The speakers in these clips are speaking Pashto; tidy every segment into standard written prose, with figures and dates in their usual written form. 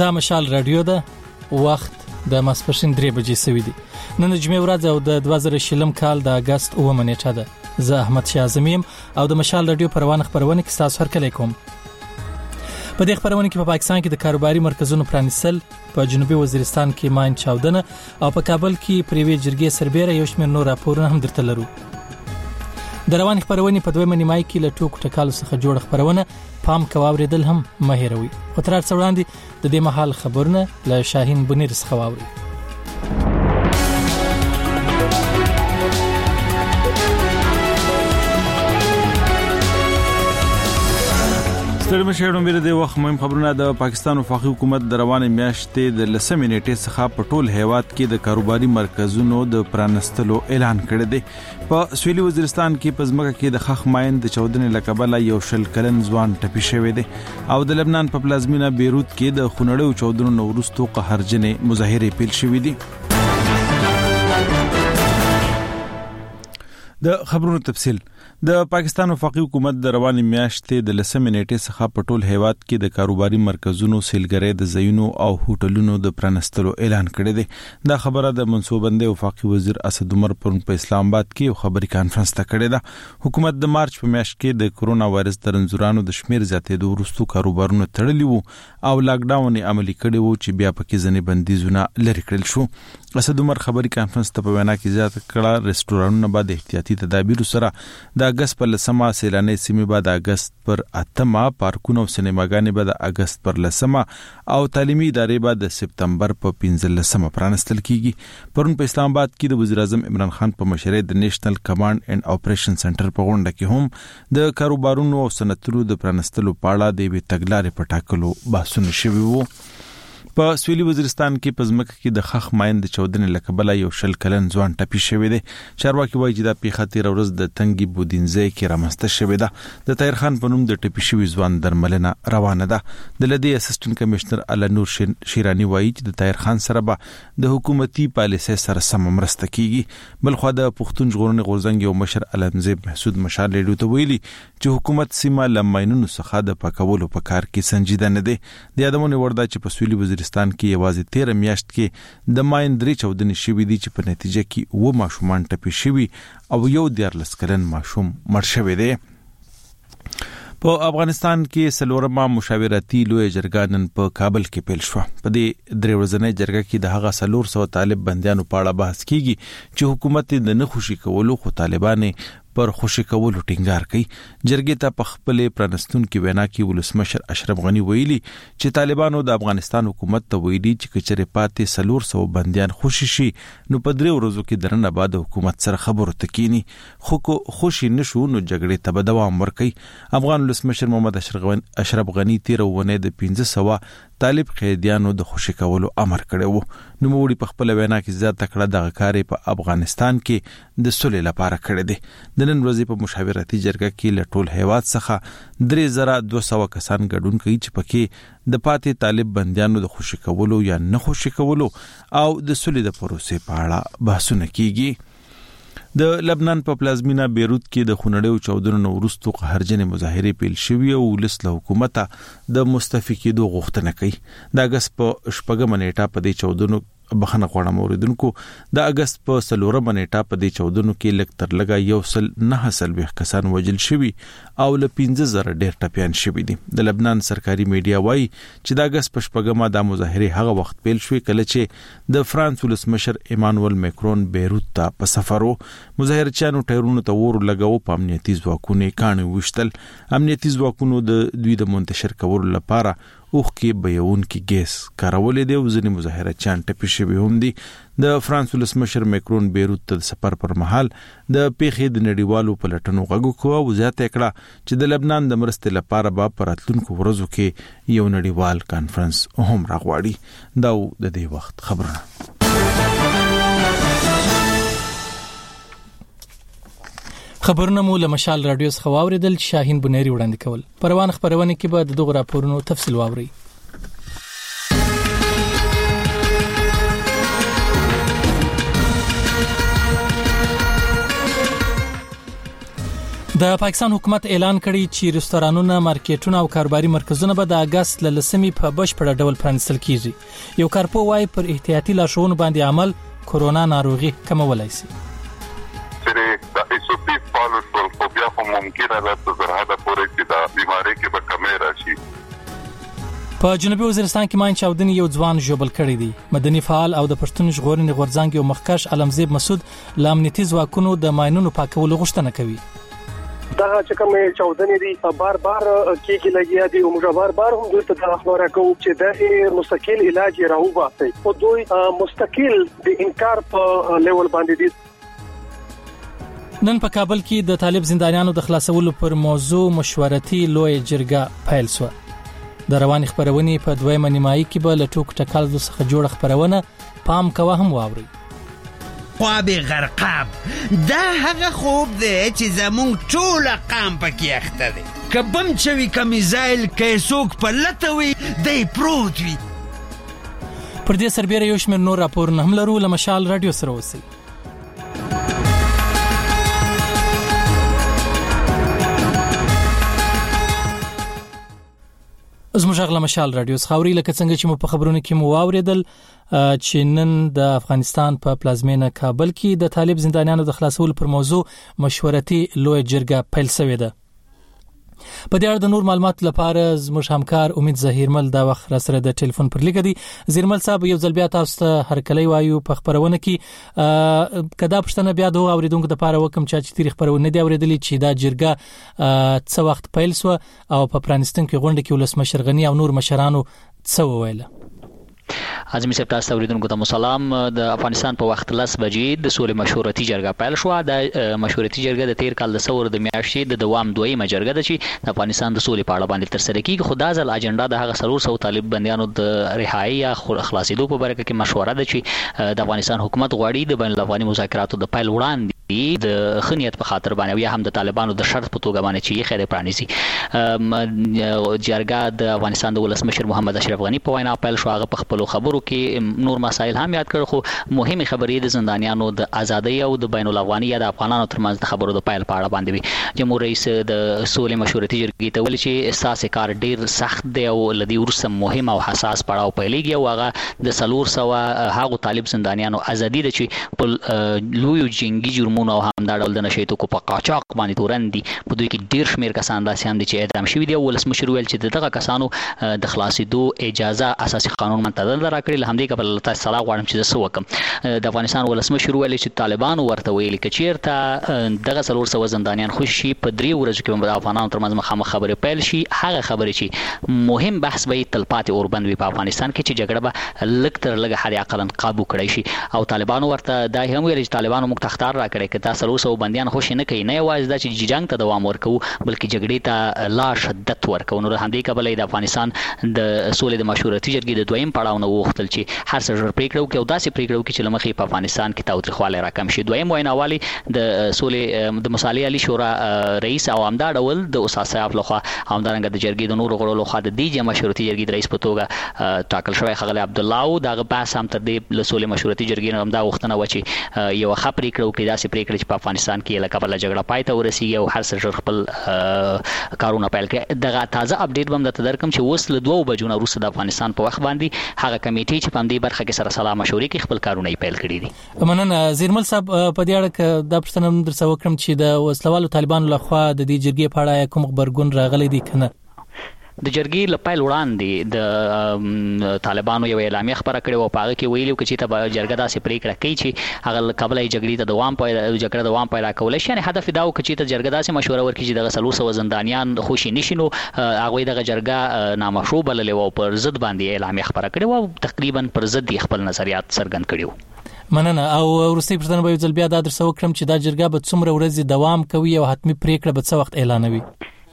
دا مشال رادیو ده. وخت د ماسپښین 3 بجې سوي دي. نن جمعه ورځ او د 2020 کال د اگست 9 نیټه ده. زه احمد شاه اعظمیم او د مشال رادیو پروانه خبرونه کې تاسو هرکلی کوم. په دې خبرونه کې په پاکستان کې د کاروباري مرکزونو پرانیستل، په جنوبي وزیرستان کې ماین چاودنه او په کابل کې پریوي جرګې سربېره یو شمېر نور راپورونه هم درته لرو. د روان خبرونه په دویمه نیمای کې له ټوکو ټکالو څخه جوړ خبرونه پام کوي هم مهیروي. خو تر څو وړاندې د دې مهال خبرونه له شاهین بنیر څخه واوري. ستړي مشه نومره د وخت مهم خبرونه. د پاکستان وفاقي حکومت د روانې میاشتې د 10 نیټې څخه په ټول هیواد کې د کاروباري مرکزونو د پرانستلو اعلان کړی دی. په سویلي وزیرستان کې په ځمکه کې د خخ ماین د چودنې لقبله یو شل کلن ځوان ټپي شوی دی او د لبنان په پلازمینه بیروت کې د خونړیو چودنو وروسته قهرجنې مظاهرې پیل شوې دي. د خبرونو تفصیل. د پاکستان وفاقي حکومت د روانې میاشتې د 10 نیټې څخه په ټول هیواد کې د کاروباري مرکزونو، سیلګرۍ د ځایونو او هوټلونو د پرانستلو اعلان کړی دی. دا خبره د منصوببندۍ وفاقي وزیر اسد عمر پرون په اسلام آباد کې یو خبري کانفرنس ته کړی دی. حکومت د مارچ په میاشت کې د کرونا وایرس د رنځورانو د شمیر زیاتېدو وروسته کاروبارونه تړلي وو او لاک ډاون یې عملي کړی وو چې بیا پکې ځنې بندیزونه لري کړل شو. اسد عمر خبري کانفرنس ته په وینا کې زیاته کړه رستورانونه بعد احتیاطي تدابیر سره د اگست پر 10 سیلاني سیمې بعد اگست پر 8 پارکونه او سینماګانې بعد اگست پر 10 او تعلیمي ادارې بعد د سپتمبر په 15 پرانستل کیږي. پرون په اسلام آباد کې د وزیر اعظم عمران خان په مشرۍ د نېشنل کمانډ اینڈ اپریشن سنټر په غونډه کې هم د کاروبارونو او صنعتونو د پرانستلو په اړه د وی تګلارې په ټاکلو بحثونه شوي وو. په سویلي وزیرستان کې په ځمکه کې د خخ ماین د چودنې لقبله یو شل کلن ځوان ټپي شوی دی. چارواکي وایي چې دا پیښه تیر ورځ د تنګي بودینځای کې رامنځته شوې ده. د طاهر خان په نوم د ټپي شوي ځوان درملنه روانه ده. د لدی اسسټنټ کمشنر علنور شیرانی وایي چې د طاهر خان سره به د حکومتي پالیسۍ سره سم مرسته کیږي. بلخو د پښتون ژغورنې غورځنګ یو مشر علمزیب محسود مشال لیډو ته ویلي چې حکومت سیمه لماینونو څخه د پاکولو په کار کې سنجیده نه دی. د یادونه ورده چې په سویلي وزیرستان کې یوازې 13 میاشت کې د ماین 3 چودنې شوې دي چې په نتیجه کې و ماشومان ټپي شوي او یو 14 کلن ماشوم مړ شوی دی. په افغانستان کې سلورمه مشاورتي لوی جرګه نن په کابل کې پیل شو. په دې 3 ورځنۍ جرګه کې د هغه 400 طالب بنديانو په اړه بحث کیږي چې حکومت د نه خوشي کولو خو طالبان پر خوشي کولو ټینګار کوي. جرګې ته په خپل پرانستون کې وینا کې ولسمشر اشرف غنی ویلي چې طالبانو د افغانستان حکومت ته ویلي چې کچره پاتې 400 بنديان خوشي شي نو په 3 ورځو کې درنه بعد حکومت سره خبرو تکینی خو خوشي نشو نو جګړې ته به دوام ورکړي. افغان ولسمشر محمد اشرف غنی 13 ونه د 1500 طالب قیدیانو د خوشي کولو امر کړی وو. نو موږ په خپل وینا کې زیات تکړه د غکارې په افغانستان کې د سولې لپاره کړی دی. د نن ورځې په مشاورتي جرګه کې له ټول هیواد څخه 3200 کسان ګډون کوي چې پکې د پاتې طالب بنديانو د خوشي کولو یا نه خوشي کولو او د سولې د پروسې په اړه بحثونه کیږي. د لبنان په پلازمینه بیروت کې د خونړیو چودنو وروسته قهرجنې مظاهرې پیل شوې او ولس له حکومت د مستعفي کېدو غوښتنه کوي. د اگست په 8 نیټه په دې چودنو بخنه غواړم اوریدونکو د اگست په 4 نیټه په دې چودنو کې لک تر لګا 109 کسان وژل شوي او له 15000 ډیر ټپيان شوي دي. د لبنان سرکاري میډیا وایي چې د اگست په 8 د مظاهره هغه وخت پیل شوې کله چې د فرانس ولسمشر ایمانوئل ماکرون بیروت ته په سفر وو. مظاهرچیانو ټایرونو ته ور لګاو په امنیتي ځواکونو کانه وشتل. امنیتي ځواکونو د دوی د منتشر کولو لپاره اوخ کې بیون کې ګیس کارولې دی او ځینې مظاهرچیان ټپي شوي هم دي. د فرانس ولسمشر ماکرون بیروت ته د سفر پر مهال د پیښې د نړیوالو پلټنو غږ کوو او زیاته کړه چې د لبنان د مرستې لپاره به پراتلونکو ورځو کې یو نړیوال کانفرنس هم راغواړي. دا د دې وخت خبرونه. خبرونه مو له مشال رادیو څخه واوریدل. شاهین بنيري وړاندې کول. پروان خبرونه کې به د دغه راپورونو تفصیل واوري. د پاکستان حکومت اعلان کړی چې رستورانونه، مارکیټونه او کاروباري مرکزونه به د اگست ل 10 په بشپړ ډول پرانیستل کیږي. یو کارپو وايي پر احتیاطي لارښوونو باندې عمل کورونا ناروغي کمولای شي. چې د ایسوپی پالیسول خو بیا هم ممکنه ده چې تر حده پورې چې د بیماری کې به کمی راشي. په جنوبي وزیرستان کې ماین چاودنې یو ځوان ژوبل کړی دی. مدني فعال او د پښتون ژغورنې غورځنګ یو مخکښ علمزیب مسعود ل امنیتي ځواکونو د ماینونو پاکولو غوښتنه کوي. دا چې کوم چاودنې دي بار کېږي لګیا دي او موږ بار هم دوی ته دا خبره کوو چې د مستقل علاج راوباسي او دوی مستقل د انکار په لیول باندې دي. نن په کابل کې د طالب زندانیانو د خلاصولو پر موضوع مشورتي لوی جرګه پیل شو. د رواني خبرونې په دویمه نیمایي کې به له ټوک ټکال څخه جوړ خبرونه پام کوه هم واوري. خواب غرقاب دا هغه خوب دی چې زمونږ ټول قام پکې اخته دی. که بم چوي که میزایل که څوک په لته وي دی پروت وي. پر دې سربېره یو شمېر نور راپورونه هم لرو. له مشال رادیو سره اوسئ. زموږ غلا مشال رادیو خاوري لکه څنګه چې مو په خبرونو کې مو واوریدل چې نن د افغانستان په پلازمینه کابل کې د طالب زندانیانو د خلاصولو پر موضوع مشورتي لوی جرګه پیل شوې ده. په دې اړه د نور معلومات لپاره زموږ همکار امید ظهیرمل دا وخت را سره د ټلیفون پر لیګ دی. ظهیرمل صاحب یو ځل بیا تاسو ته هرکلی وایو په خبرونه کې کدا پښتنه بیا د اوریدونکو د لپاره وکم چې تاریخ خبرونه دی اوریدلی چې دا جرګه څه وخت پیل شو او په پرانستون کې غونډه کې ولسمشر غنی او نور مشرانو څه وویل. حاجی صاحب تاسو اوریدونکو ته سلام. د افغانستان په وخت 10 بجې د سولې مشورتي جرګه پیل شو. د مشورتي جرګه د 13 کال د ثور د میاشتې د دوام دویمه جرګه ده چې د افغانستان د سولې په اړه باندې تر سره کیږي. خو دا ځل اجنډا د هغه 300 طالب بنديانو د رهایی یا خلاصېدو په اړه کې مشوره ده چې د افغانستان حکومت غواړي د بین الافغاني مذاکراتو د پیل وړاندې د خنیت په خاطر باندې یا هم د طالبانو د شرط په توګه باندې چې یې خیر پرانیزي. جرګه د افغانستان د ولسمشر محمد اشرف غنی په وینا پیل شو. هغه په خپل خبرو کې نور مسایل هم یاد کړ، خو مهمه خبرې د زندانیانو د ازادۍ او د بین الافغاني یا د افغانانو ترمنځ د خبرو د پیل په اړه باندې وي. جمهور رئیس د سولې مشورتي جرګې ته ویل چې اساس کار ډیر سخت دی او لدی ورسم مهم او حساس پړاو پیلېږي او هغه د 300 هغه طالب زندانیانو ازادي د چې په لوی جنگي جرمونو او هم دا ډول د نشیتو کو په قاچاق باندې تورندي په دوی کې ډیر شمیر کسان داسې هم دي چې اعدام شوي دي. ولسمشر ویل چې دغه کسانو د خلاصېدو اجازه اساسي قانون منتدل راکړي. له همدې کبل تاسو صلاح غواړم چې زه وکم. د افغانستان ولسمشر ویل چې طالبانو ورته ویل چې چیرته دغه 300 زندانیان خوشي په 3 ورځو کې د افغانانو ترمنځ مخامخ خبرې پیل شي. هغه خبرې چې مهم بحث به تلپاتې اوربند وي په افغانستان کې چې جګړه به لږ تر لږه حد اقل قابو کړی شي. او طالبانو ورته دا هم ویل چې طالبانو موږ تختار راکړي چې تاسو 300 بنديان خوشي نه کوي، نه یوازې دا چې جنگ ته دوام ورکو بلکې جګړې ته لا شدت ورکو. نو همدې کبل د افغانستان د سولې د مشورتي جرګې د دویم پړاو نه وغوښتل چې هر څه ژر پریکړه وکړي او داسې پریکړه وکړي چې لمخې په افغانستان کې تاوتریخوالی راکم شي. دویم ویناوالي د سولې د مصالحې علی شورا رئیس او همدا ډول د استاد صاحب لخوا همدارنګه د جرګې د نورو غړو لخوا د دې مشورتي جرګې د رئیس په توګه ټاکل شوی خغل عبد الله او دغه بحث هم تر دې له سولې مشورتي جرګې نه همدا وختنه و چې یو ښه پریکړه وکړي داسې پریکړه چې په افغانستان کې لکه بل جګړه پای ته ورسیږي او هر څه خپل کارونه پیل کړي. دغه تازه اپډیټ بم د تدرکم چې وس له 2 بجو نه وروسته د افغانستان په وخت باندې هغه کمیټې چې په دې برخه کې سره سلام مشورې کې خپل کارونه پیل کړي دي. مننه زیرمل صاحب. په دې اړه کې د پښتنو در څو وکړم چې د وسلوالو طالبانو لخوا د دې جرګې په اړه کوم خبرګون راغلي دي کنه؟ د جرګې لپاره وړاندې د طالبانو یو اعلامیه خبره کړې او په هغه کې ویلي چې ته جرګه داسې پریکړه کوي چې هغه قبلې جګړې ته دوام پیدا کول شي. یعنی هدف دا و چې ته جرګه داسې مشوره ورکړي چې دغه 300 زندانیان خوشي نشي. نو هغه دغه جرګه نامشروع بللې او پر ضد باندې اعلامیه خبره کړې او تقریبا پر ضد خپل نظریات څرګند کړي. مننه. او ورستي پښتنه به ځل بیا د درس وکړم چې دا جرګه به څومره ورځې دوام کوي او حتمی پریکړه به څه وخت اعلانوي؟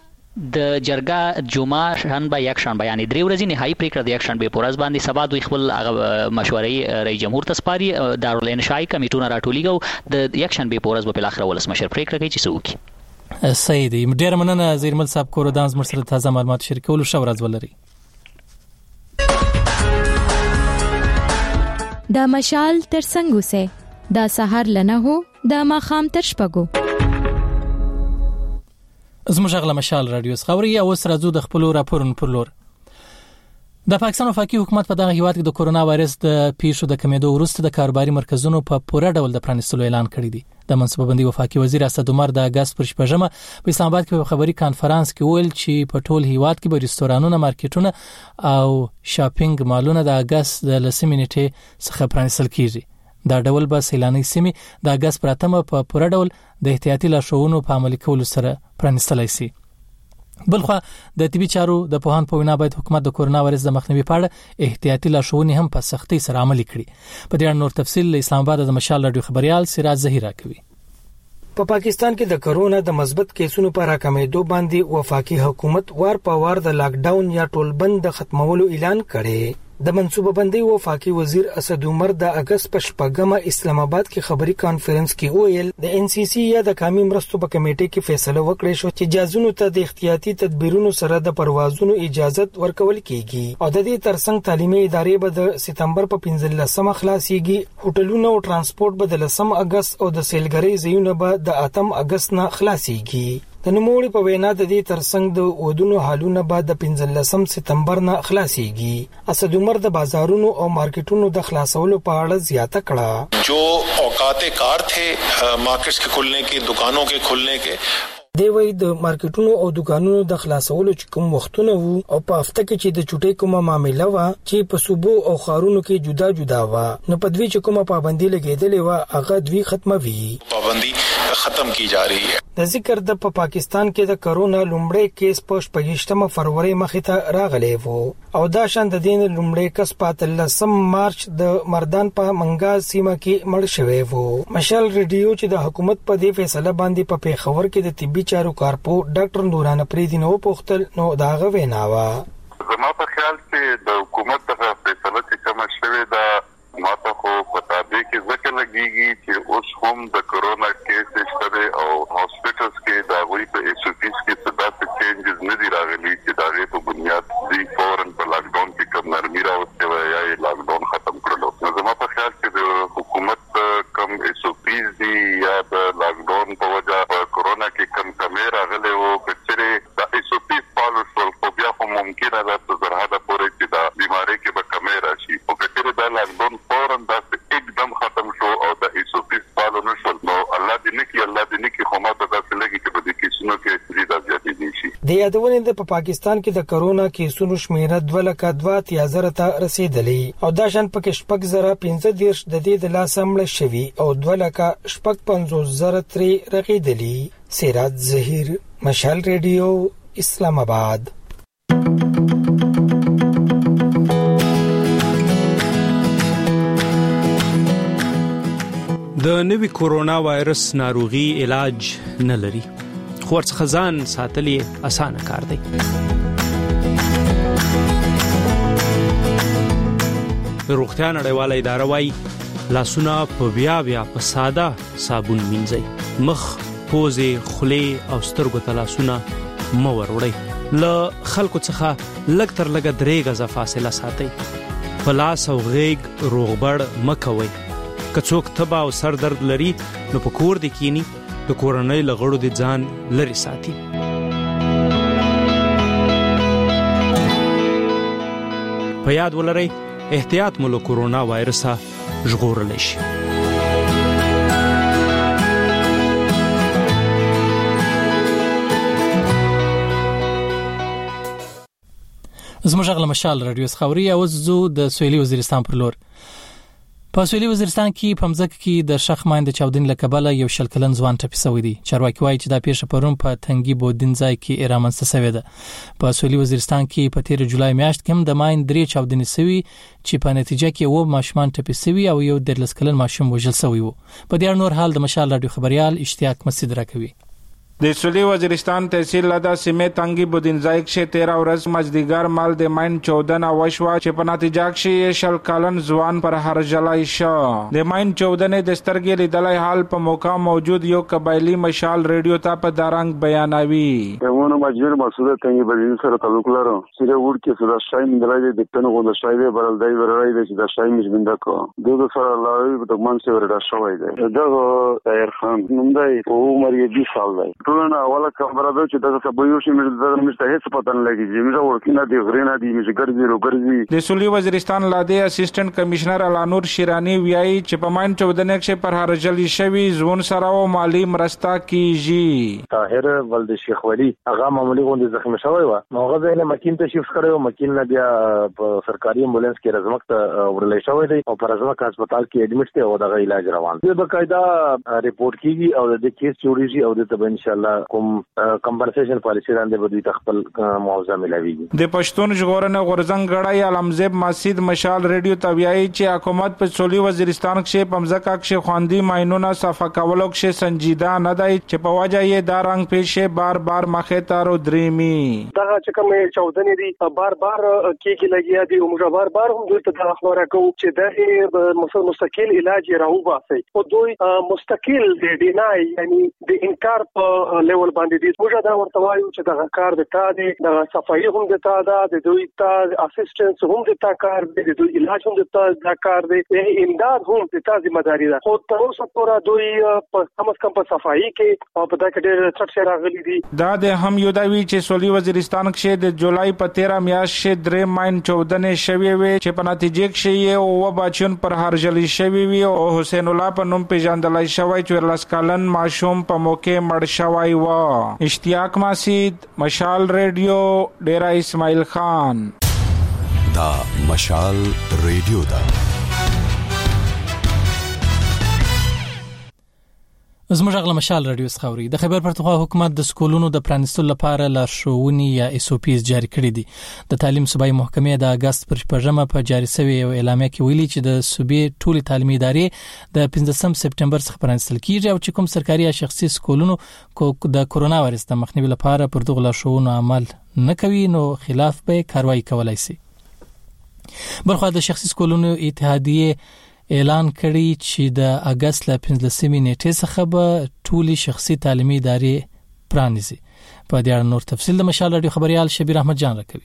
د جرګه جمعه شنبه یک شنبه یعنی 3 ورځې نهایی پریکړه د یک شنبه په ورځ باندې سبا دوی خپل مشورې رئیس جمهور ته سپاري. دارالانشای کمیټونه راټولېږي او د یک شنبه په ورځ په اخر ولسمشر پریکړه کوي چې څه وکړي. صحیح دی. ډیر مننه زیرمل صاحب کورودانز مرسته تازه معلومات شریکول شو. ورځ ولري. د مشال تر څنګه سه د سحر لنه هو د ماخام تر شپګو زموږ غلا مشال رادیو خبري او سره زو د خپل راپورن پر لور د پاکستان وفاقي حکومت په دغه هیواد کې د کورونا وایرس د پیښو د کمیدو وروسته د کاروباري مرکزونو په پوره ډول د پرانیستلو اعلان کړی دی. د منصوبه بندي وفاقي وزیر اسد عمر د اگست پر 15 په اسلام آباد کې په خبري کانفرنس کې ویل چې په ټول هیواد کې به رستورانونه، مارکیټونه او شاپینګ مالونه د اگست د 10 نیټې څخه پرانیستل کیږي. دا ډول به سیلاني سیمې د اگست پراتمه په پوره ډول د احتیاطي لارښوونو په عملي کولو سره پرانیستلای شي. بلخوا د طبي چارو د پوهان په وینا باید حکومت د کورونا وایرس د مخنیوي په اړه احتیاطي لارښوونې هم په سختۍ سره عملي کړي. په دې اړه نور تفصیل اسلام آباد د مشال رادیو خبريال سراج زهیرا کوي. په پاکستان کې د کرونا د مثبت کیسونو په راکمېدو باندې وفاقي حکومت وار په وار د لاک ډاون یا ټول بند د ختمولو اعلان کړي. د منصوبه بندي وفاقي وزیر اسد عمر د اگست په 15 اسلام آباد کې خبري کانفرنس کې ویل د ان سی سی یا د قومي مرستو په کمیټې کې فیصله وکړه شو چې جازونو ته د احتیاطي تدبیرونو سره د پروازونو اجازه ورکول کیږي او د دې ترڅنګ تعلیمي ادارې به د سپتمبر په 15 خلاصيږي. هوټلونه او ترانسپورت به د 10 اگست او د سیلګرۍ ځایونه به د 8 اگست نه خلاصيږي. د نوموړي په وینا د دې ترڅنګ د ودونو حالونه به د 15 سپتمبر نه خلاصيږي. اسد عمر د بازارونو او مارکیټونو د خلاصولو په اړه زیاته کړه. جو اوقات کار تھے مارکیٹس کے کھلنے کے، دکانوں کے کھلنے کے، دی وی د مارکیټونو او دکانونو د خلاصولو چې کوم وختونه وو او په هفته کې چې د چټي کومه معاملې و چې په صوبو او خارونو کې جدا جدا و، نو په دوی چې کومه پابندي لګیدلې و هغه دوی ختموي. پابندي ختم کی جا رہی ہے. د ذکر د پاکستان کې د کرونا لومړی کیس په 28 فروری مخې ته راغلی وو او دا شان د دین لومړی کس په 13 مارچ د مردان په منګاز سیمه کې مړ شوی وو. مشال ریډیو چې د حکومت په دې فیصله باندې په پیښور کې د طبي چارو کارپو ډاکټر نورانه پریدي نو پوښتل نو دا غوښنا وا. زما په خیال کې د حکومت د فیصله چې کوم شوی دا ماته خو پتا دی چې ځکه لګیږي چې اوس هم د کرونا کیس شته او هاسپټلز کې دا وی په ایس او پیز کې څه داسې چینجز نه دی راغلي چې دا غي په بنیاد دی فورن په لاک ډاون کې کوم نرمي راوستي وي یا لاک ډاون ختم کړلو. نو زما په خیال کې د حکومت کوم ایس او پیز دی یا د لاک ډاون په وجه په کرونا کې کم کمې راغلي وو چې دا ایس او پیز فالو شول خو بیا هم ممکنه ده چې زرهاده پورې چې دا بیماری کې به کمې راشي او کله دا لاک ډاون فورن دا एकदम ختم شو او د ایس او پیز فالو نشول. نو الله دې نه کې خو ما ته دا لګي چې په دې کیسونو کې زیاده زیاتې دي شي. د یادونې د پاکستان کې د کرونا کیسونو شمیره 2,2,000 ته رسیدلې او دا شان پکې 15,015 د دې د لاس مړ شوي او 2,55,000 ترې رغیدلې. سراج زهیر، مشال ریډیو، اسلام آباد. د نوي کورونا وایرس ناروغي علاج نه لري، خو ورڅخه ځان ساتل یې اسانه کار دی. د روغتیا نړیواله اداره وايي لاسونه په بیا په ساده صابون مینځئ، مخ، پوزې، خولې او سترګو ته لاسونه مه وروړئ. له خلکو څخه لږ تر لږه 3 غزه فاصله ساتئ. په لاس او غېږ روغبړ مه کوئ. که څوک تبه او سر درد لري نو په کور دې کینی، د کورنۍ له غړو دې ځان لري ساتي. په یاد ولرئ احتیاط مو له کورونا وایرسه ژغورلی شي. زموږ غلا مشال رادیو خبري او زو د سویلي وزیرستان پر لور. په سویلي وزیرستان کې په مځکه کې د شخ ماین د چاودنې له کبله یو شل کلن ځوان ټپي شوی دی. چارواکي وایي چې دا پیښه پرون په تنګي بودین ځای کې رامنځته شوې ده. په سویلي وزیرستان کې په 13 جولای میاشت کې هم د ماین 3 چاودنې شوي چې په نتیجه کې و ماشومان ټپي شوي او یو 13 کلن ماشوم وژل شوی وو. په دې نور حال د مشال رادیو خبريال اشتیاق مسجد راکوي. د سویلي وزیرستان تحصیل لدا سیمه تنگی بودینځای کې 13 ورځ مازدیګر مال د ماین 14 وشوا چې په نتیجه کې شل کلن ځوان پر هرجلای شو. د ماین 14 د سترګې لیدلای حال په موقع موجود یو قبایلی مشال ریډیو ته په دارنګ بیانوي. یوونه مجبور مسعود تنگی بودین سره تعلق لرو. سره ور کې صدا شای مندلای د تنو غو د شای برل دای ورای د چې د شای مجبنده کو دوه سره الله د من سره وردا شوی دی. دغه طاهر خان نوم دی او عمر یې 20 سال دی. ټولنه اوله خبره ده چې دا سبوي شي مې هیڅ پته نه لګي چې موږ ورکینه دی غرینا دی چې ګرځي د سولي وزیرستان لاده اسسټنټ کمشنر علانور شیرانی ویایي چې په ماین 14 کې پر هرجلی شوی زون سره او مالی مرستا کیږي. طاهر ولد شیخ ولی هغه معمولی غونډه زخمی شوی و نو هغه له مکین ته شیفت کړو مکین نه بیا په سرکاري امبولانس کې رزمک ته ورلې شوی دی او پر رزمک هسپتال کې اډمیټ دی او دغه علاج روان دی. بقاعده ریپورت کیږي او د کیس جوړیږي او د ان شاء الله کوم کمپنسیشن پالیسی باندې به دوی خپل معاوضه ملويږي. د پښتون ژغورنې غورزنګ غړای علمزیب مسجد مشال ریډیو تویای چې حکومت په سولي وزیرستان کې پمزکا کې خواندي ماينونه صفه کولو کې سنجیده نه دی چې په وجه یې دا رنګ پیښه بار بار مخه تارو دریمي دا چې کوم 14 دي بار بار کېږي لګیا دي او موږ بار هم دوی ته خبره کوو چې د مستقل علاج راو باسي او دوی مستقل دي نه یعنی د انکار په لیول باندې دي. موږ دا ورته وایو چې دا کار د تا دي د صفایي هم د تا د دوی ته اسسټنس هم د تا کار دي د دوی علاج هم د تا کار دي امداد هم د تا ذمہ داری ده. خو تر اوسه پورې دوی په کم از کم په صفایي کې او په دا کې ډېر څه راغلي دي. دا د هم یو دا وی چې سولي وزیرستان کې د جولای په 13 میاشتې درې ماین 14 شوی وي چې په نتیجه کې او بچون پر هرجلی شوی وي او حسین الله په نوم پیژندلای شوی چې لسکالن ماشوم په موقع مړ شوی و. اشتیاق مسجد مشال ریډیو ډیرا اسماعیل خان. دا مشال ریډیو دا زموږ غل مشال رادیو څخه د خیبر پختونخوا حکومت د سکولونو د پرانستلو لپاره لارښوونې یا SOPs جاری کړې دي. د تعلیم صوبایي محکمې د اگست پر 15 په جاری شوی یو اعلامیه کې ویلي چې د صوبې ټولې تعلیمي ادارې د 15 سپټمبر څخه پرانستل کیږي او چې کوم سرکاري یا شخصي سکولونو د کورونا وایرس د مخنیوي لپاره پر دغه لارښوونو عمل نه کوي نو خلاف به کاروایی کولای شي. برخو د شخصي سکولونو اتحادیه اعلان کړی چې د اگست ل 15 نیټې څخه به ټولي شخصي تعلیمي ادارې پرانیزي. په دې اړه نور تفصیل د مشال رادیو خبريال شبیر احمد جان راکوي.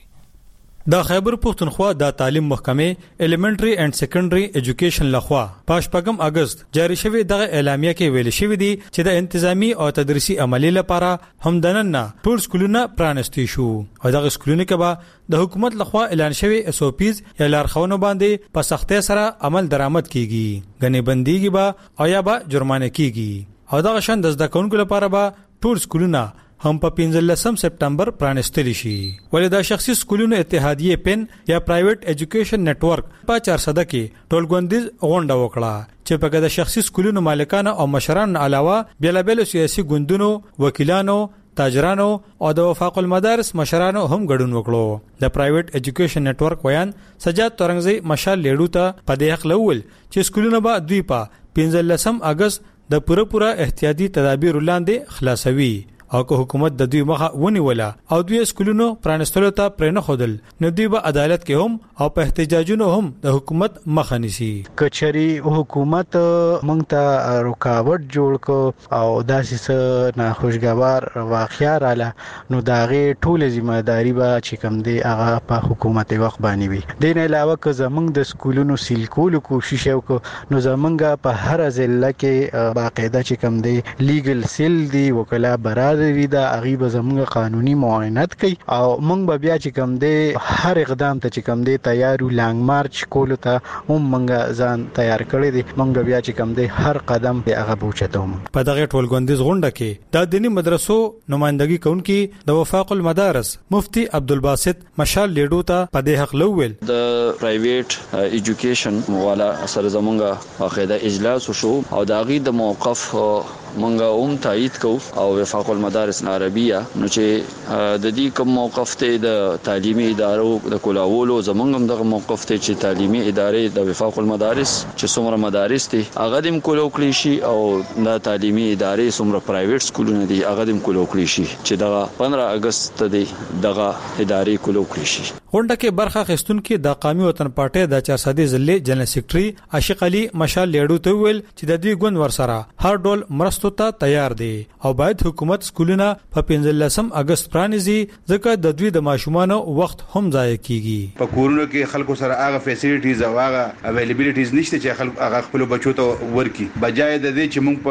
د خیبر پختونخوا د تعلیم محکمې الیمنټری اینڈ سیکنډري ایجوکیشن لخوا په 8 اگست جاری شوی دغه اعلامیه کې ویل شوی دی چې د انتظامی او تدریسي عملی لپاره همدننه ټول سکولونه پرانستی شو او دغه سکولونه کې به د حکومت لخوا اعلان شوی SOPs یا لارښوونو باندې په سختۍ سره عمل درآمد کیږي غنی بنديږي به او یا به جرمانه کیږي او دغه شان د ځدکونکو لپاره به ټول سکولونه هم په 15 سپټمبر پرانستل شي. ولې د شخصي سکولونو اتحادیه پن یا پرایویټ ایجوکیشن نتورک په 400 کې ټولګوندیز غونډه وکړه چې په د شخصي سکولونو مالکان او مشران علاوه بیلابل سیاسي ګوندونو وکیلانو تاجرانو او د وفاق المدارس مشرانو هم ګډون وکړو. د پرایویټ ایجوکیشن نتورک ویان سجاد ترنګزی مشال لیډو ته په دې حق لول چې سکولونه به دوی په 15 اگست د پوره احتیاطي تدابیر لاندې خلاصوي او که حکومت د دوی مخه ونیوله او دوی سکولونو پرانستلو ته پرنه خودل نو دوی به عدالت کې هم او په احتجاجونو هم د حکومت مخه نیسي. کچري حکومت مونږ ته رکاوټ جوړ کو او داسې نه خوشګوار واقعیا رااله نو داغه ټول ذمہ داری به چې کوم دی هغه په حکومت وخت باندې وي. دین علاوه که زمونږ د سکولونو سیل کولو کوشش وکړو نو زمونږ په هر ضلع کې باقاعده چې کوم دی لیګل سیل دی وکلا برابر دا غیبه زموږ قانوني معاینات کوي او موږ به بیا چې کوم دی هر اقدام ته چې کوم دی تیارو لانګ مارچ کولو ته هم موږ ځان تیار کړی دی. موږ بیا چې کوم دی هر قدم به هغه بوچتو. په دغه ټولګوندیز غونډه کې د دینی مدرسو نمائندګي کوونکي د وفاق المدارس مفتی عبدالباسط مشال لیډو ته په دې حق لوول د پرایویټ ایجوکیشن والا سره زمونږه واقعده اجلاس وشو او د غي د موقف منګه هم تایید کو او وفاق المدارس العربیه نو چې د دې کوم موقف ته د تعلیمي ادارو د کولاولو زمونږ دغه موقف ته چې تعلیمي ادارې د وفاق المدارس چې څومره مدارس دي هغه د کولو کلی شي او د تعلیمي ادارې څومره پرایویټ سکولونه دي هغه د کولو کلی شي چې دغه 15 اگست ته دغه ادارې کولو کلی شي. غونډه کې برخه اخیستونکو د قومي وطن پارټي د 400 ضلع جنرال سیکریټري عاشق علي مشال لیډو ته ویل چې د دې ګوند ورسره هر ډول مرستو ته تیار دي او باید حکومت سکولونه په 15 اگست پرانیزي ځکه د دوی د ماشومانو وخت هم ضایع کیږي. په کورونو کې خلکو سره هغه فیسیلیټیز او هغه اویلیبیلیټیز نشته چې خلک هغه خپل بچو ته ورکي بجای د دې چې موږ په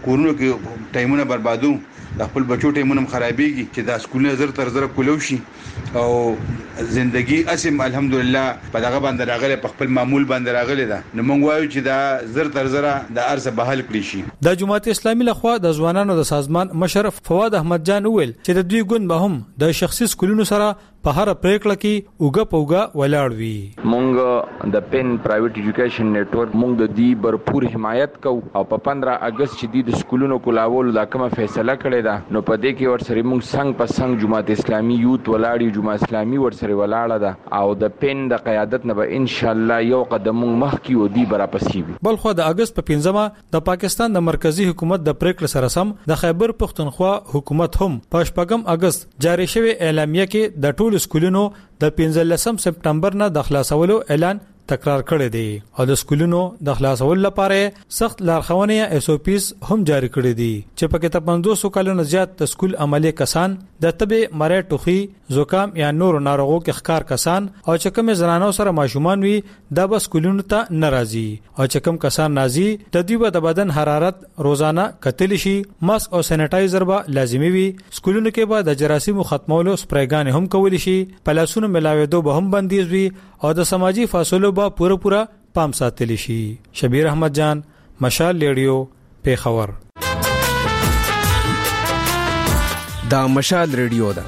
کورونو کې ټایمونه بربادو د خپل بچو ټایمونه خرابېږي چې دا سکولونه زر تر زر کولو شي او زندگی اسیم الحمدلله په دغه باندې راغله په خپل معمول باندې راغله ده نو موږ وایو چې دا زر تر زر د ارزه بحال کړی شي. د جماعت اسلامي لخوا د ځوانانو د سازمان مشرف فواد احمد جان ویل چې د دوی ګوند به هم د شخصي سکولونو سره په هر پریکړه کې اوګه پوګه ولاړ وي. مونږ د پن پرایویټ ایجوکیشن نیټورک مونږ د دې برپور حمایت کو او په 15 اگست چې د سکولونو کولاول د کومه فیصله کړې ده نو په دې کې ورسره مونږ څنګه په څنګه جماعت اسلامي یوت ولاړی جماعت اسلامي ورسره ولاړه ده او د پن د قیادت نه به ان شاء الله یو قدم مخ کی ودی برا پسیوي. بل خو د اگست په 15 د پاکستان د مرکزی حکومت د پریکړه سره سم د خیبر پختونخوا حکومت هم په 15 اگست جاری شوی اعلامیه کې د ټولو سکولونو د 15 سپټمبر نه د خلاصولو اعلان تکرار کړی دی او د سکولونو د خلاصولو لپاره سخت لارښوونې ایس او پیز هم جاری کړې دي چې په کې 500 کلونو زیات د سکول عملی کسان د تبه مړې ټوخي زکام یا نور ناروغو کې ښکار کسان او چې کوم زنانو سره ماشومان وي د بس سکولونو ته ناراضي او چې کوم کسان نازي د دوی د بدن حرارت روزانه کتل شي ماسک او سینیټایزر به لازمي وي. سکولونو کې به د جراثیم ختمولو سپریګان هم کول شي پلاسونو ملاوېدو به هم بندیز وي او د سماجی فاصلو با پورا پام ساتلی شي. شبیر احمد جان مشال ریډیو پیښور. دا مشال ریډیو ده.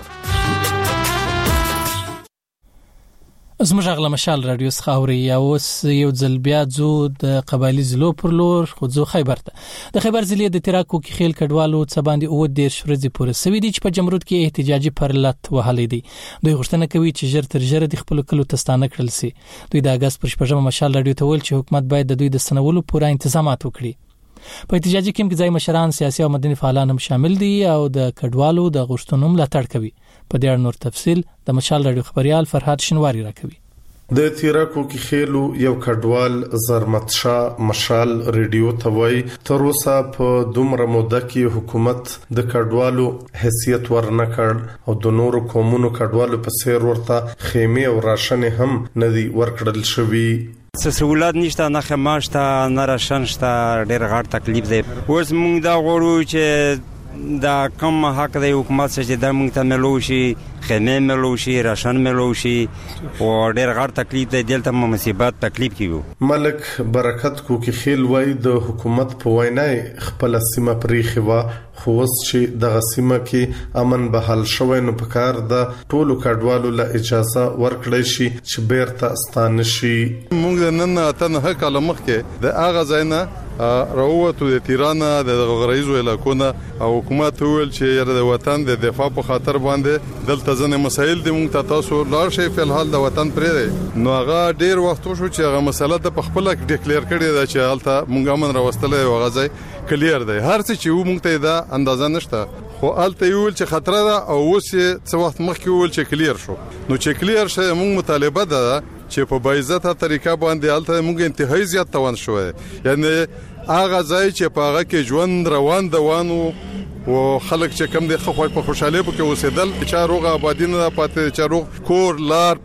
زموږ غلا مشال رادیو څخه اوري یا اوس یو ځل بیا زو د قبایلی زلو پر لور خو زو خیبر ته د خیبر ضلع د تیراکو کې خیل کډوالو څه باندې او د شورزي پورې سوي دي چې په جمرود کې احتجاجي پرلط وهلې دي. دوی غوښتنه کوي چې ژر تر ژره د خپل کلو تستانه کړل سي. دوی د اگست پر 15 مشال رادیو ته ویل چې حکومت باید د دوی د سنولو پوره تنظیمات وکړي. په احتجاجي کې ځای مشران سیاسي او مدني فعالان هم شامل دي او د کډوالو د غوښتنو ملاتړ کوي. په دې اړه نور تفصيل د مشال رادیو خبريال فرهاد شنواری راکوي. د تیراکو کې خېلو یو کډوال زرمت شاه مشال ریډیو ته وای تر اوسه په دومره موده کې حکومت د کډوالو حیثیت ورنکړ او د نورو قومونو کډوالو په څیر ورته خیمه او راشن هم ندي ورکړل شوی. سہولت نشته نه خماشته نه راشن شته ډېر غټ تکلیف دی. اوس موږ دا غواړو چې دا کوم حق دی حکومت چې د موږ ته ملوشي خیمه ملوشي راشن ملوشي او ډېر غټ تکلیف دی دلته مصیبت تکلیف کیو. ملک برکت کو کې خیل وای د حکومت په وینای خپل سیمه پرې خوا خو چې د غسیمه کې امن بحال شوی نو په کار د ټولو کډوالو له اجازه ورکړی شي چې بیرته ستانه شي. موږ نن اتنه کله مخکې د اغه زینا راووتو د تیران د غریزو علاقونه او حکومت ویل چې د وطن د دفاع په خاطر باندې دلته ځنه مسایل د موږ تاسو لار شي په الحال د وطن پرې نو هغه ډیر وخت شو چې هغه مسله د خپل ډیکلیئر کړی دا چې حالت موږ امن راوستلې او غځي کلیر دی هر څه چې موږ ته دا اندازه نشته خو الته یو چې خطر ده او اوس څه وخت مخکې ول چې کلیر شو نو چې کلیر شي موږ مطالبه ده چې په باعزته طریقه باندې الته موږ انتهایی زیات توان شوې یعنی هغه ځای چې په هغه کې ژوند روان دوانو او خلک چې کم دي خو په خوشاله په کې اوسېدل چې روغه آبادی نه پاتې چې روغ کور لار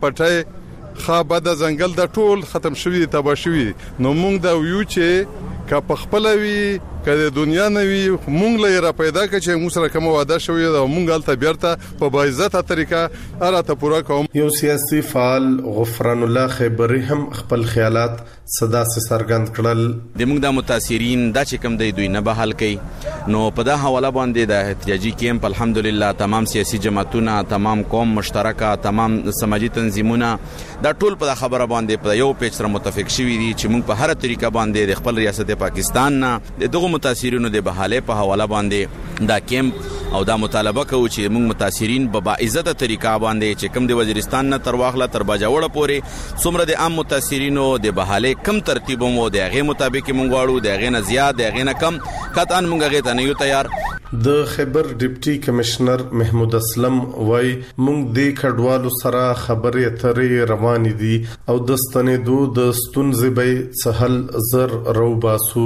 پټي خا بد ځنګل د ټول ختم شوی تبا شوی نو موږ دا ویو چې کا په خپلوي کله دنیا نوي مونږ له را پیدا کړ چې موږ سره کوم وعده شوی دا مونږ الته بیرته په باعزته طریقه اراته پورا کوم. یو سیاسي فعال غفران الله خیبری هم خپل خیالات صدا سره څرګند کړل. د موږ د متاثرین دا چې کوم دی دوی نه بحال کړي نو په دا حواله باندې د احتجاجي کیمپ الحمدلله تمام سیاسي جماعتونه تمام قوم مشترکه تمام سماجی تنظیمونه دا ټول په خبره باندې په یو پیج سره متفق شوي دي چې موږ په هر طریقه باندې د خپل ریاست پاکستان نه دغه متاثرینو د بحاله په حواله باندې دا کیمپ او دا مطالبه کوي چې موږ متاثرین په باعزته طریقه باندې چې کوم د وزیرستان نه تر واخله تر باجوړه پورې څومره د عام متاثرینو د بحاله کم ترتیب مو د هغه مطابق موږ غواړو د هغه نه زیات د هغه نه کم قطعا موږ هغه ته نه یو تیار. د خیبر ډیپټي کمشنر محمود اسلم وای موږ د کډوالو سره خبرې اترې روان دي او د ستنېدو د ستونزې به سهل زر روباسو.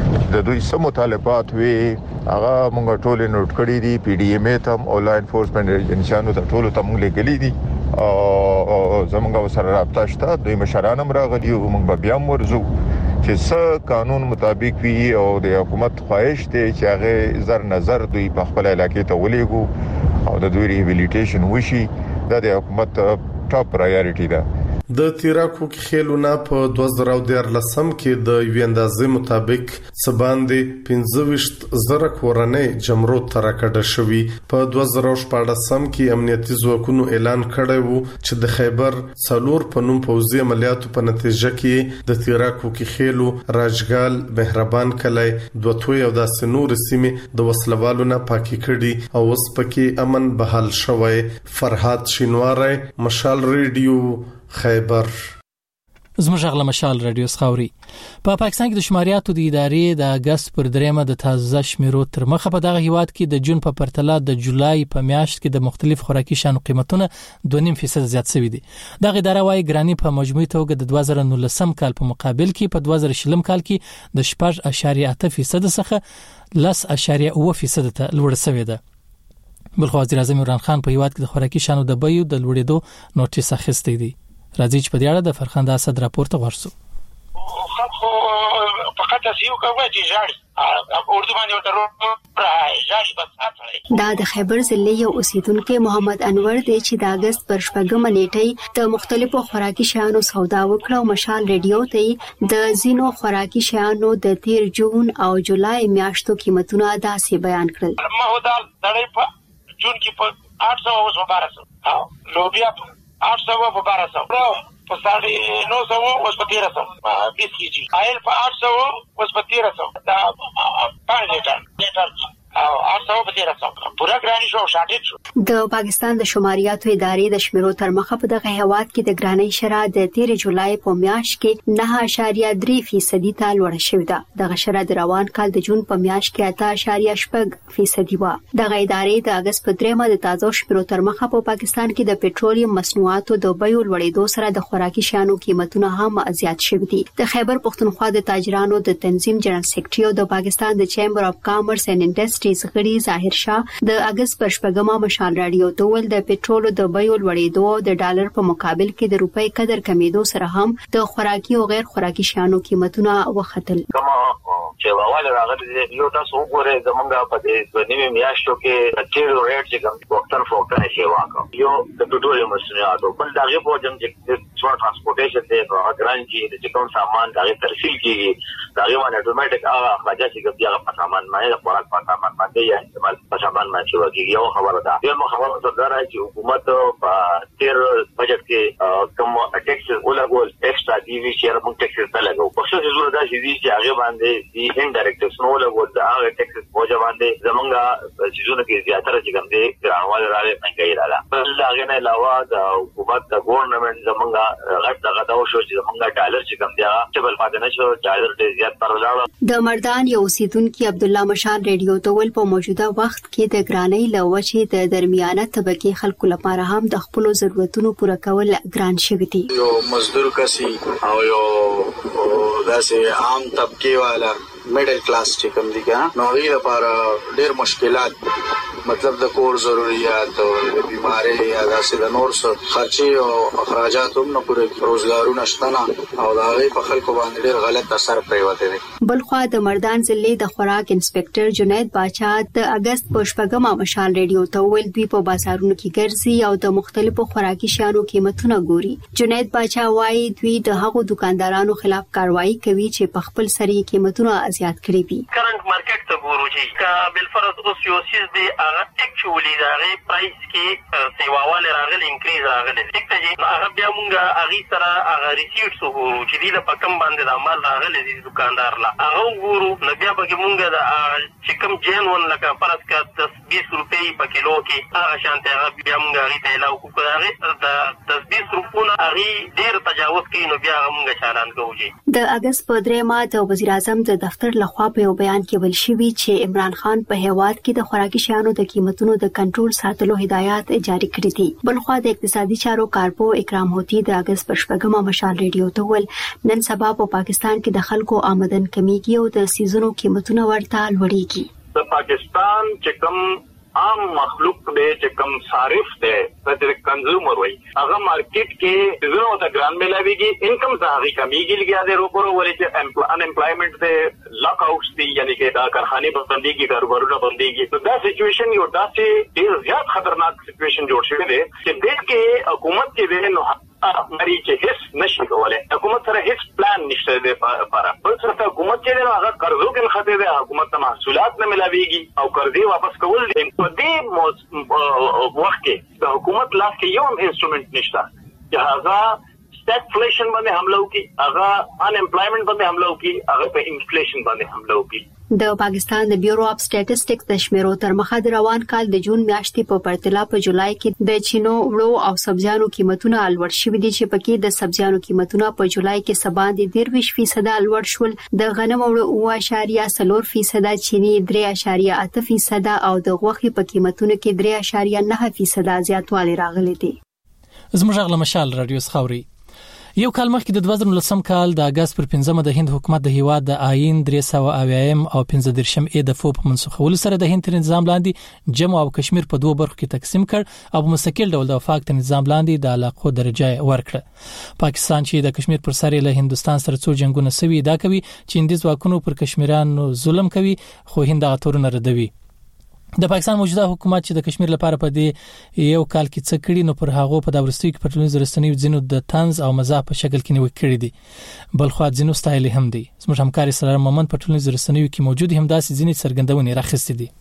د دوی سم مطالبات وی هغه موږ ټول نوٹ کړی دي پی ډی ایم ته او لا انفورسمنت ایجنسیانو ته ټول ته موږ لګلې دي او زموږ سره رابطه شته دوی مشران هم راغلي او موږ بیا مرزو چې څه قانون مطابق وي او د حکومت خواهش دی چې هغه زر نظر دوی په خپل علاقې ته ولېګو او د دوی ریهابیلیټیشن وشي دا د حکومت ټاپ پرایورټي ده. د تیراکو کې خېلونه په 2013 کې د یو اندازې مطابق سباندې 15,000 کورنۍ جمرو ترکړه شوې. په 2014 کې امنیتي ځواکونو اعلان کړی وو چې د خیبر څلور په نوم پوځي عملیاتو په نتیجه کې د تیراکو کې خېلو راجګال مهربان کلی دوتوی او د سنور سیمې د وسلوالو نه پاکي کړي او اوس پکې امن بحال شوی. فرحات شینواری، مشال ریډیو، خیبر. زموږ غلا مشال رادیو سخاوري. په پاکستان کې د شماریاتو د ادارې د اگست پر 3 د تازه شمیرو تر مخه په دغه هیواد کې د جون په پرتله د جولای په میاشت کې د مختلف خوراکي شیانو قیمتونه 2.5% زیات شوي دي. دغه اداره وايي ګرانی په مجموعي توګه د 2019 کال په مقابل کې په 2020 کال کې د 8.8% څخه 10.8% ته لوړ شوې ده. بلخو وزیر اعظم عمران خان په هیواد کې د خوراکي شیانو د بیو د لوړېدو نوټیس اخیستی دی. راځي چې په دې اړه د فرخنده اسد راپورته ورسو. خو فقط اسیو کوي چې ژاړي اردو باندې ورته راځي بس. دا د خیبر ضلع یو اوسیدونکو محمد انور دی چې د اگست پر 4 نیټه د مختلفو خوراکي شیانو سودا وکړه او مشال ریډیو ته د زینو خوراکي شیانو د 13 جون او جولای میاشتو قیمتونه داسې بیان کړل. مهودال دړې په جون کې په 800 او 1200 لوبیا 800 په 1200 په 900 اوس په 1300 20 کیجی آیل په 800 اوس په 1300 دا 5 لیټر او 800 په 1300 پورا ګرانی شو شاټیټ شو. د پاکستان د شماریاتو ادارې د شمیرو تر مخه په دغه هیواد کې د ګرانی شرح د 13 جولای په میاشت کې 9.3% ته لوړه شوې ده. دغه شرح د روان کال د جون په میاشت کې 8.8% و. دغه ادارې د اگست په 3 د تازه شمیرو تر مخه په پاکستان کې د پېټرولیم مصنوعاتو د بیو لوړېدو سره د خوراکي شیانو قیمتونه هم زیات شوي دي. د خیبر پښتونخوا د تاجرانو د تنظیم جنرال سیکریټري او د پاکستان د چیمبر اف کامرس اینڈ انډسټریز غړي ظاهر شاه د اگست پر 4 مشال رادیو ته ول د پېټرول د بیو لوړېدو او د ډالر په مقابل کې د روپۍ قدر کمیدو سره هم د خوراکي او غیر خوراکي شیانو قیمتونه وختل. چې اول راغلی یو تاسو وګورئ زمونږ په دې نیمه میاشتو کې د تیلو ریټ چې کوم وختن شي واکو یو د پېټرول مصنوعاتو بل دغه په جن چې ترانسپورټیشن دی او ګرانجی د کوم سامان دغه ترسیل کیږي دغه باندې اتوماتیک هغه اخراجات چې دغه په سامان باندې خوراک په سامان باندې یا استعمال په سامان باندې وکړي. یو خبره ده یو خبره ده چې حکومت په تیر بجټ کې کوم ټیکسز ولګول ایکسترا دی وی شیر موږ ټیکسز ته لګو په څه ضرورت ده چې هغه باندې دی انډایرکټ سنو لګول دا هغه ټیکسز په باندې زمونږه چیزونه کې زیاتره چې کوم دي ګرانوال راغلي منګي رااله. بل هغه نه علاوه د حکومت د ګورنمنت زمونږه غټ دغه شو چې زمونږه ډالر چې کوم دی چې بل پاتې نشو ډالر ډېر زیات پر لاړ. د مردان یو اوسیدونکو عبد الله مشال ریډیو ته ول په موجوده وخت کې د ګرانۍ لوچې د درمیانه طبقه خلکو لپاره هم د خپل ضرورتونو پوره کول ګران شوی دي. یو مزدور کسي او یو داسې عام طبقه والا میډل کلاس چې کوم دي نو غیر لپاره ډېر مشکلات مطلب د کور ضرورت او د بیماری یا داسې د نور څه خرچي او اخراجات هم نه پوره روزګارونه شته نه او دا غي په خلکو باندې ډېر غلط اثر پریوته دي. بلخوا د مردان ضلع د خوراک انسپکټر جنید باچا د اگست په 4 مشال ریډیو ته ویل دوی په بازارونو کې ګرځي او د مختلفو خوراکي شیانو قیمتونه ګوري. جنید باچا وايي دوی د هغو دکاندارانو خلاف کاروایی کوي چې په خپل سری قیمتونه زیات کړي دي. کرنٹ مارکیټ ته ګورو چې کا بل فرض اوس یو سیس دی هغه اکچولی دا غي پرایس کې سیواواله راغلی انکریز راغلی ټیک ته چې هغه بیا مونږه هغه سره هغه ریسیټس وګورو چې دی په کم باندې د مال راغلی دی دکاندار لا هغه وګورو نو بیا به مونږه د چې کم جنون لکه فرض کا 10-20 روپۍ په کیلو کې هغه شانته هغه بیا مونږه ری ته لا وکړو د 10-20 روپونه هغه ډیر تجاوز کوي نو بیا مونږه چالان کوو. د اگست په 3 د وزیر اعظم د دفتر لخوا په یو بیان کې ویل شوی چې عمران خان په هیواد کې د خوراکي شیانو د قیمتونو د کنټرول ساتلو هدایات جاری کړې دي. بلخوا د اقتصادي چارو کارپو اکرام هوتی د اگست پر 4 مشال ریډیو ته ول نن سبا په پاکستان کې د خلکو آمدن کمیږي او د سیزونو قیمتونه ورته لوړیږي. د پاکستان چې کوم عام مخلوق دې چې کم صارف دی د کنزیومر وای هغه مارکیټ کې زنو ته ګران ملاويږي انکم ځاغي کمیږي لګیا دی روپورو ولې چې انپلایمنٹ دی لاک آؤټس دی یعنی چې دا کارخانه بنديږي کاروبارونه بنديږي دا سچويشن یو داسې ډیر زیات خطرناک سچويشن جوړ شوی دی چې دې کې حکومت کې دی نو مری چې هیڅ نشي کولای حکومت سره هیڅ پلان نشته دی لپاره بل څه حکومت چې هغه قرضو کې خطر دی حکومت ته محصولات نه ملاويږي او قرضې واپس کول دي په دې وخت کې د حکومت لاس کې یو انسټرومنت نشته چې هغه سټاګفلیشن باندې حمله وکړي هغه ان امپلایمنٹ باندې حمله وکړي هغه په انفلیشن باندې حمله وکړي د پاکستان د بیورو اف سټیټسټکس د شمیرو تر مخه د روان کال د جون میاشتې په پرتله په جولای کې د چینو وړو او سبزیانو قیمتونه لوړ شوي دي چې پکې د سبزیانو قیمتونه په جولای کې سباندې 23% لوړ شول د غنم وړو 0.4% چینی 3.8% او د غوښې په قیمتونو کې 3.9% زیاتوالی راغلی دی. زموږ غل مشال رادیو خاوري یو کال مخکې د 2019 کال د اگست پر 15 د هند حکومت د هیواد د آئین 300 او 15 د فوپ منسوخول سره د هند تر نظام لاندې جمع او کشمیر په دوه برخو کې تقسیم کړ او په مستقل ډول د وفاق تر نظام لاندې د علاقو درجه ورکړه. پاکستان چې د کشمیر پر سر له هندستان سره څو جنگونه سوي دا کوي چې هندي ځواکونو پر کشمیرانو ظلم کوي خو هند هغه تورونه ردوي. د پاکستان موجوده حکومت چې د کشمیر لپاره په دې یو کال کې څه کړي نو پر هغه په داورستي کې پټلونز رسنیو ځینو د طنز او مزاح په شکل کې نیول کړي دي بل خو ځینو ستایل هم دي. زموږ همکاري سره مومن پټلونز رسنیو کې موجود هم داسې ځینې څرګندونې راخستې دي.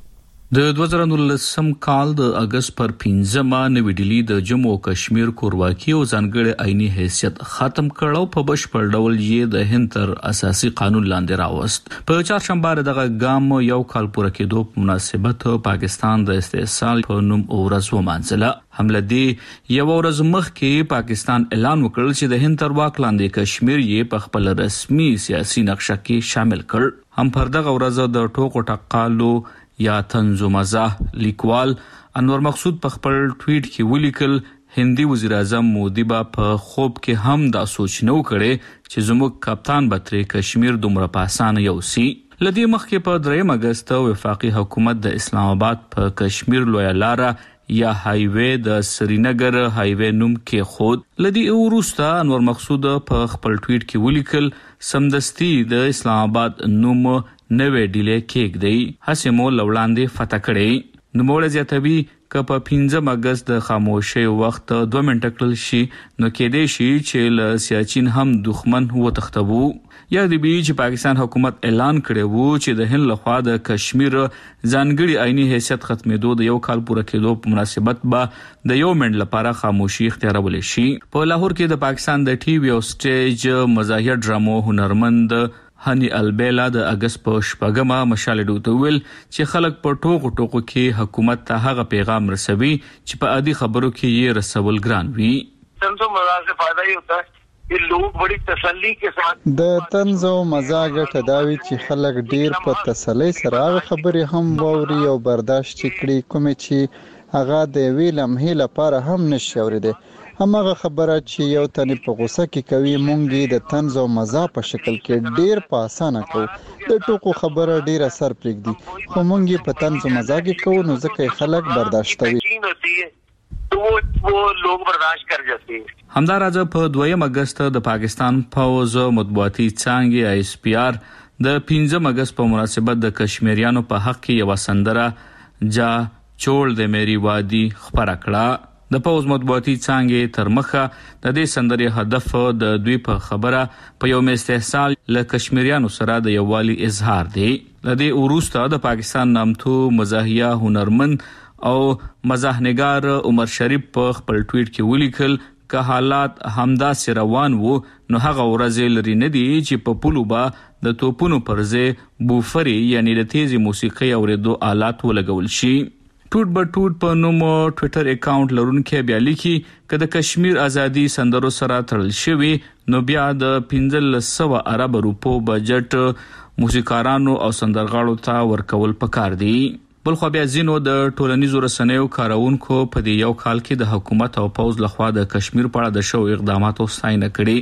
د 2019 کال د اگست پر 15 نوې ډیلی د جموں او کشمیر کورواکي او ځانګړي آئینی حیثیت ختم کړو په بشپړ ډول یې د هند تر اساسي قانون لاندې راوست. په چهارشنبه دغه ګام یو کال پوره کېدو په مناسبت پاکستان د استحصال په نوم اورز ومانځله. حمله دی یو ورځ مخکې پاکستان اعلان وکړ چې د هند تر واک لاندې کشمیر یې په خپل رسمي سیاسي نقشه کې شامل کړ. هم پر دغه ورځ د ټوکو ټقالو یا طنز و مزاح لیکوال انور مقصود په خپل ټویټ کې ولیکل هندي وزیر اعظم مودي با په خوب کې هم دا سوچ نو کړي چې زموږ کپتان بتري کشمیر دومره په اسانه یوسي. لدی مخکې په 3 اگست وفاقي حکومت د اسلام آباد په کشمیر لوی لاره یا هایوې د سرینگر هایوې نوم کې خود. لدی وروسته انور مقصود په خپل ټویټ کې ولیکل سمدستي د اسلام آباد نوم نوې ډیلې کېک دی هڅه مو لوړاندې فتح کړي. نو موږ زیاتوي ک په 15 اگست د خاموشي وخت 2 منټه کړل شي نو کې دې شي چې ل سیاچین هم دښمن هو تختبو یا د بیچ پاکستان حکومت اعلان کړی وو چې د هند لخوا د کشمیر ځانګړي آئینی حیثیت ختمېدو د یو کال پوره کېدو په مناسبت به د یو منټ لپاره خاموشي اختیارول شي. په لاهور کې د پاکستان د ټي وي او سټیج مزاحیه ډرامو هنرمند هني البیلا د اگست په شپږمه مشال ډوتویل چې خلک په ټوکو کې حکومت ته هغه پیغام رسوي چې په عادي خبرو کې یې رسول ګران وي. طنز و مزاح سے فائدہ یہ ہوتا ہے کہ لوگ بڑی تسلی کے ساتھ د طنز و مزاح ټداوي چې خلک ډیر په تسلی سره هغه خبرې هم ووري او برداشت کړي کوم چې هغه د ویل لمحې لپاره هم نشي اوریدي. همغه خبره چې یو تنه په غوسه کې کوي مونږ د طنز او مزاح په شکل کې ډیر په اسانه کوو. د ټوکو خبره ډیر اثر پرېږدي خو مونږ په طنز او مزاح کې کوو نو ځکه خلک برداشتوي. همدا راځه په 2 اگست د پاکستان پوز مطبوعاتي څانګې آی اس پی آر د 15 اگست په مناسبت د کشمیریانو په حق کې یو سندره جا چول د میری وادي خبره کړه. د پوز مطبوعاتي څانګې تر مخه د دې سندرې هدف د دوی په خبره په یو استحصال له کشمیریانو سره د یووالي اظهار دی. د دې وروسته د پاکستان نامتو مزاحیه هنرمند او مزاحنګار عمر شریف په خپل ټویټ کې ولیکل که حالات همدا روان وو نو هغه ورځ لري نه دی چې په پلوبا د توپونو پرځه بوفري یعنی د تیزی موسیقي اوریدو آلات ولګول شي. ټوټ به ټوټ په نوم ټوئیټر اکاونټ لرونکي بیا لیکي چې د کشمیر ازادي سندرو سره تړل شوی نو بیا د 1500 ارب روپو بجټ موسیقارانو او سندرغاړو ته ورکول پکار دی. بل خو بیا زینو د ټولنیزو رسنیو کارونکو په دې یو کال کې د حکومت او پوز لخوا د کشمیر په اړه د شو اقداماتو ستاینه کړې.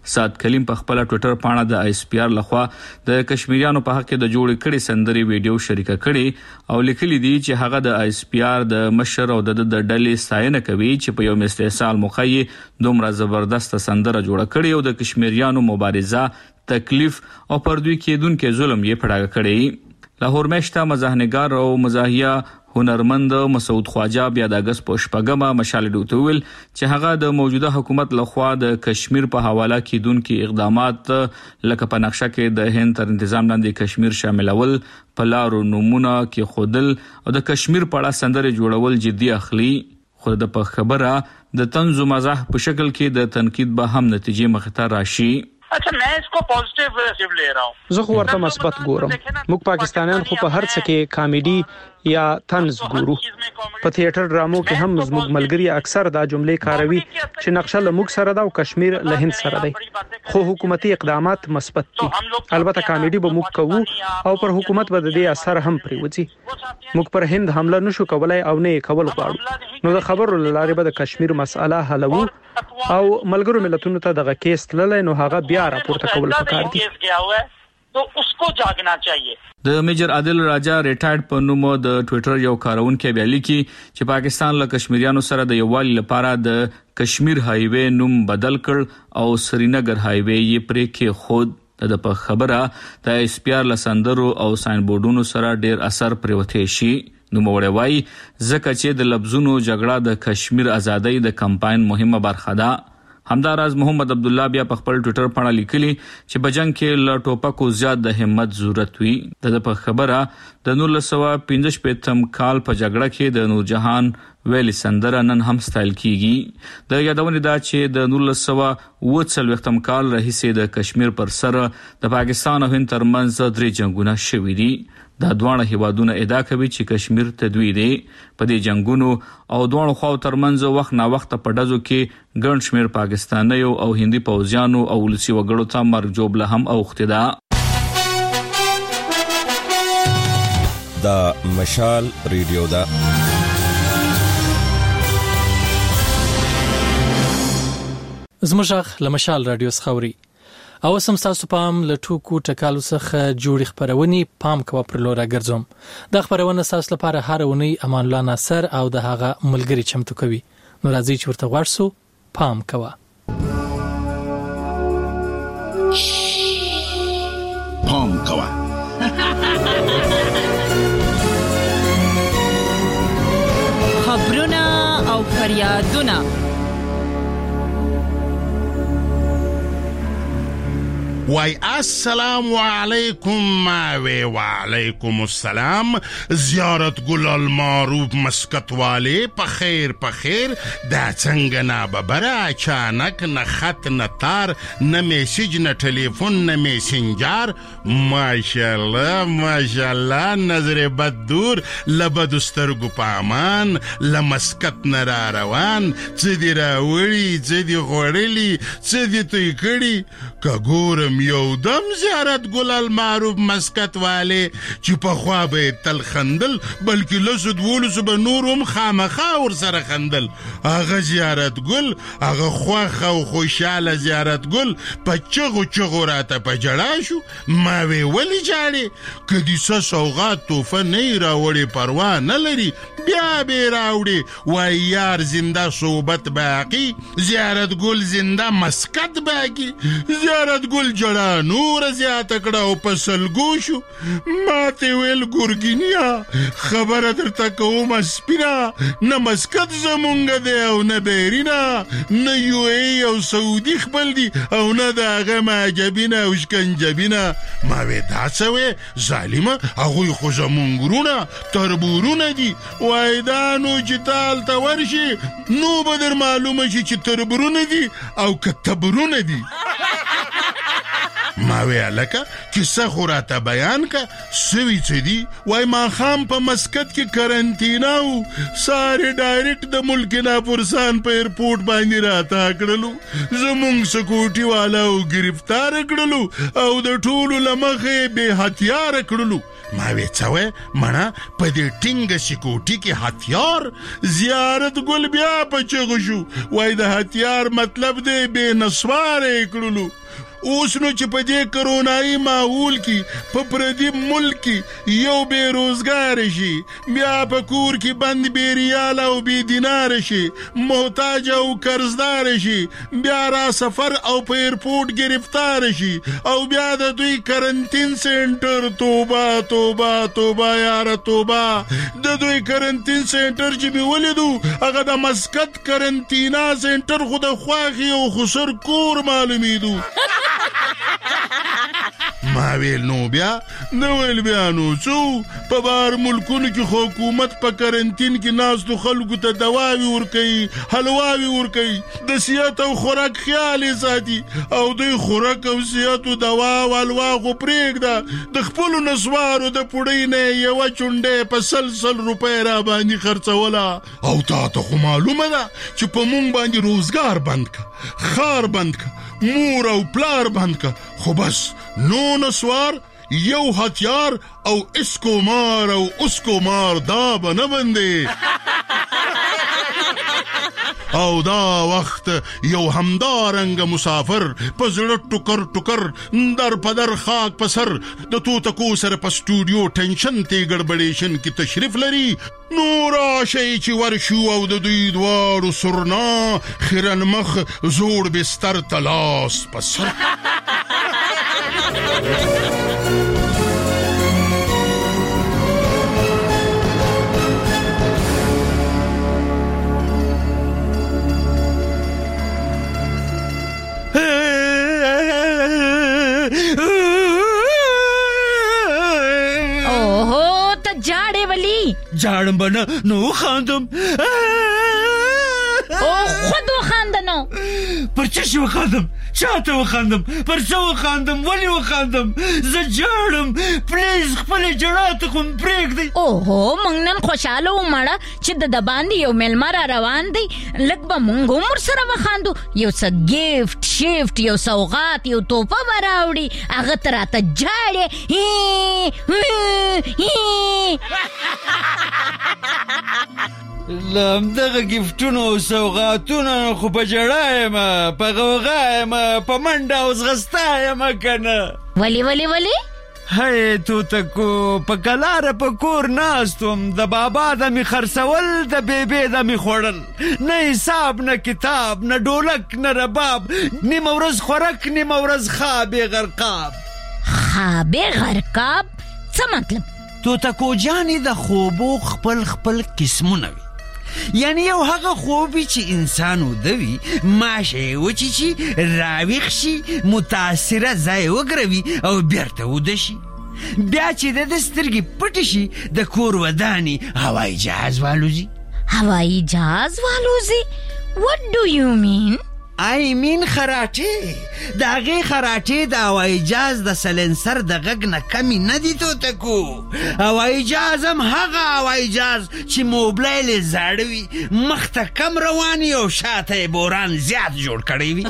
سات کلیم په خپل ټوئیټر پاڼه د آی اس پی آر لخوا د کشمیریانو په حق کې د جوړ کړي سندري ویډیو شریکه کړي او لیکلي دي چې هغه د آی اس پی آر د مشر او د ډلې ستاینه کوي چې په یو استحصال مخی دومره زبردست سندره جوړه کړي او د کشمیریانو مبارزه تکلیف او پردوی کېدونکو ظلم یې پړاګه کړي. لاهور میشته مزاحنګار او مزاحیه هنرمند مسعود خواجه بیا د اگست په شپږمه مشال ډوتویل چې هغه د موجوده حکومت لخوا د کشمیر په حواله کیدونکو اقدامات لکه په نقشه کې د هند تر تنظیم لاندې کشمیر شاملول په لارو نمونه کې خودل او د کشمیر په اړه سندره جوړول جدي اخلي. خو د په خبره د طنز و مزاح په شکل کې د تنقید به هم نتیجې مخته راشي. अच्छा मैं इसको पॉजिटिव ले रहा हूं. زه خو ورته مثبت ګورم. موږ پاکستانیان خو په هر څه کې کامیډي یا طنز ګورو. په تیاتر ډرامو کې هم زموږ ملګری اکثر دا جملې کاروي چې نقشه له موږ سره ده او کشمیر له هند سره دی. خو حکومتي اقدامات مثبت دي. البته کامیډي به موږ کوو او پر حکومت به د دې اثر هم پریوځي. موږ پر هند حمله نشو کولای او نه کول غواړو. نو د خبرو لاره به د کشمیر مسأله حلوو او ملګرو ملتونو ته دغه کیس تللی نو هغه بیا راپورته کول پکار دي. तो उसको जागना चाहिए. د میجر عادل راجا ریټایرډ په نوم د ټوئیټر یو کارونکو بیا لیکي چې پاکستان له کشمیریانو سره د یووالي لپاره د کشمیر هایوي نوم بدل کړ او سرینگر هایوي یې پرې کې خود د په خبره د اس پی آر لسندرو او ساين بورډونو سره ډیر اثر پروته شي. نو موړوي ځکه چې د لفظونو جګړه د کشمیر ازادۍ د کمپاین مهمه برخه ده. همداراز محمد عبد الله بیا په خپل ټوئیټر باندې لیکلي چې په جنگ کې له ټوپکو زیات د همت ضرورت وي. د په خبره د 1915 کال په جګړه کې د نور جهان ویلي سندره نن هم ستایل کیږي. د یادونه دا چې د 1940 کال راهیسې د کشمیر پر سر د پاکستان او هند ترمنځ درې جنگونه شوي دي. دا دوه هیوادونه ادعا کوي چې کشمیر تدوی دی. په دې جنگونو او دوه خو ترمنځ وخت نا وخت په ډزو کې ګڼ شمیر پاکستانیو او هندي پوځیانو او ولسی وګړو ته مرګ جوړه هم اوخته ده. دا مشال ریډیو دا زموږ لمشال رادیو خوري او سم تاسو پام له ټوکو ټکالو څخه جوړ خبرونی پام کوه پر لور راګرځم. د خبرونه تاسو لپاره هر ونی امان الله ناصر او د هغه ملګری چمتو کوي. نو راځي چې ورته ورسو پام کوه. پام کوه. خبرونه او فریادونه وای السلام علیکم وعلیکم السلام. زیارت گل المعروف مسکت والے پخیر دا څنګه نه ببره اچانک نه خط نه تار نه میسیج نه ټلیفون نه میسنجر. ماشاءالله نظر بد دور لبد سترګو پامان لمسکت نه را روان څه دی راوړي څه دی غوړلی څه دی توي کړي کګورم یو دم زیارت گل المعروف مسکت والے چې په خوا به تل خندل بلکې لسد ولس به نورم خامخا ور سره خندل. هغه زیارت گل هغه خوخه او خوشاله زیارت گل په چغو راته په جړا شو. ما وی ولی جاړي کدي څه سوغات توفه نه راوړي پروا نه لري بیا به راوړي. وای یار زنده صحبت باقی زیارت گل زنده مسکت باقی. زیارت گل جړا نور زیات کړه او په سلګو شو. ماته ویل ګورګینیا خبره درته کوم سپینا نه مسکت زمونږ دی او نه بیرینا نه یو ای او سعودي خپل دی او نه د هغه معجبینه او شکنجبینه. ما وی دا څه وی ظالمه هغوی خو زمونږ ورونه تربورونه دي. وای دا نو چې تال ته ورشي نو به در معلومه شي چې تربورونه دي او که تبرونه دي. ما وی الکه کیسه خو راته بیان کا سوي څه دي. وای ما خام په مسکت کې کرنټینا او ساره ډایرکټ د ملک نه پرسان په ایرپورټ باندې راته کړلو. زمونږ سکیورټي والا او گرفتار کړلو او د ټولو لمخه به هتیار کړلو. ما وی څوې مړه په دې ټینګه سکوټي کې هتیار زیارت ګل بیا په چغو شو وای د هتیار مطلب دی بے نسوارې کړلو اوس نو چې په دې کرونایي ماحول کې په پردي ملک کې یو بے روزګار شي بیا په کور کې بند بے ریال او بے دینار شي محتاج او قرضدار شي بیا را سفر او په ایرپورټ گرفتار شي او بیا د دوی کرنټین سنټر توبه توبه توبه یار توبه د دوی کرنټین سنټر چې به ولیدو هغه د مسقط کرنټینا سنټر خو د خواخي او خسر کور معلومیدو ما ویل نو بیا نو ویل بیا نو څو په بار ملکونو کې حکومت په کرنټین کې ناستو خلکو ته دواوی ورکوي حلواوی ورکوي د صحت او خوراک خیال ساتي او دوی خوراک او صحت او دوا او حلوا خو پرېږده د خپلو نسوارو د پوړۍ نه یوه چونډۍ په 100 روپۍ را باندې خرڅوله او تا ته خو معلومه ده چې په مونږ باندې روزګار بند که خار بند که مور او پلار بند که خو بس نو نسوار یو هتیار او اسکومار او اسکومار دا به نه بندې او دا وخت یو همدارنګ مسافر په زړه ټوکر ټوکر در پدر خاک په سر د توتکو سره په سټوډیو ټینشن تی ګډبډیشن کې تشریف لري نو راشئ چې ورشو او د دوی دواړو سرنا خیرن مخ زوړ بستر ته لاس په سر جاړم بنا نو خاندم او خود وخاندنو پر څه شو خاندم چاته وخاندم پر څه وخاندم ولی وخاندم زه جاړم پلیز خپل جړات کوم پرېږدي اوهو مونږ نن خوشاله ومړه چې د باندې یو مېلمه را روان دی لږ به مونږ هم ورسره وخاندو یو څه ګیفټ شیفټ یو سوغات یو توپه به راوړي هغه ته راته جاړې همدغه ګیفټونو او سوغاتونه خو په ژړا یم په غوغا یم په منډه او ځغستا یم که نه ولې هی توتکو په کلاره په کور ناست وم د بابا د مې خرڅول د بیبې د مې خوړل نه حساب نه کتاب نه ډولک نه رباب نیمه ورځ خوراک نیمه ورځ خوابې غرقاب څه مطلب توتکو جانې د خوبو خپل قسمونه وي یعنی یو هغه خوبی چې انسان ودوي ماشه وچی راویخ شي متاثره ځای وګروي او بیرته وده شي بیا چې د سترګې پټې شي د کور ودانې هوایي جهاز والوزي What do you mean? I mean خراټې د هغې خراټې د هوایي جهاز د سلنسر د غږ نه کمې نه دي توتکو هوایي جهاز هم هغه هوایي جهاز چې موبلایل یې زاړه وي مخ ته کم روان وي او شاته یې بوران زیات جوړ کړی وي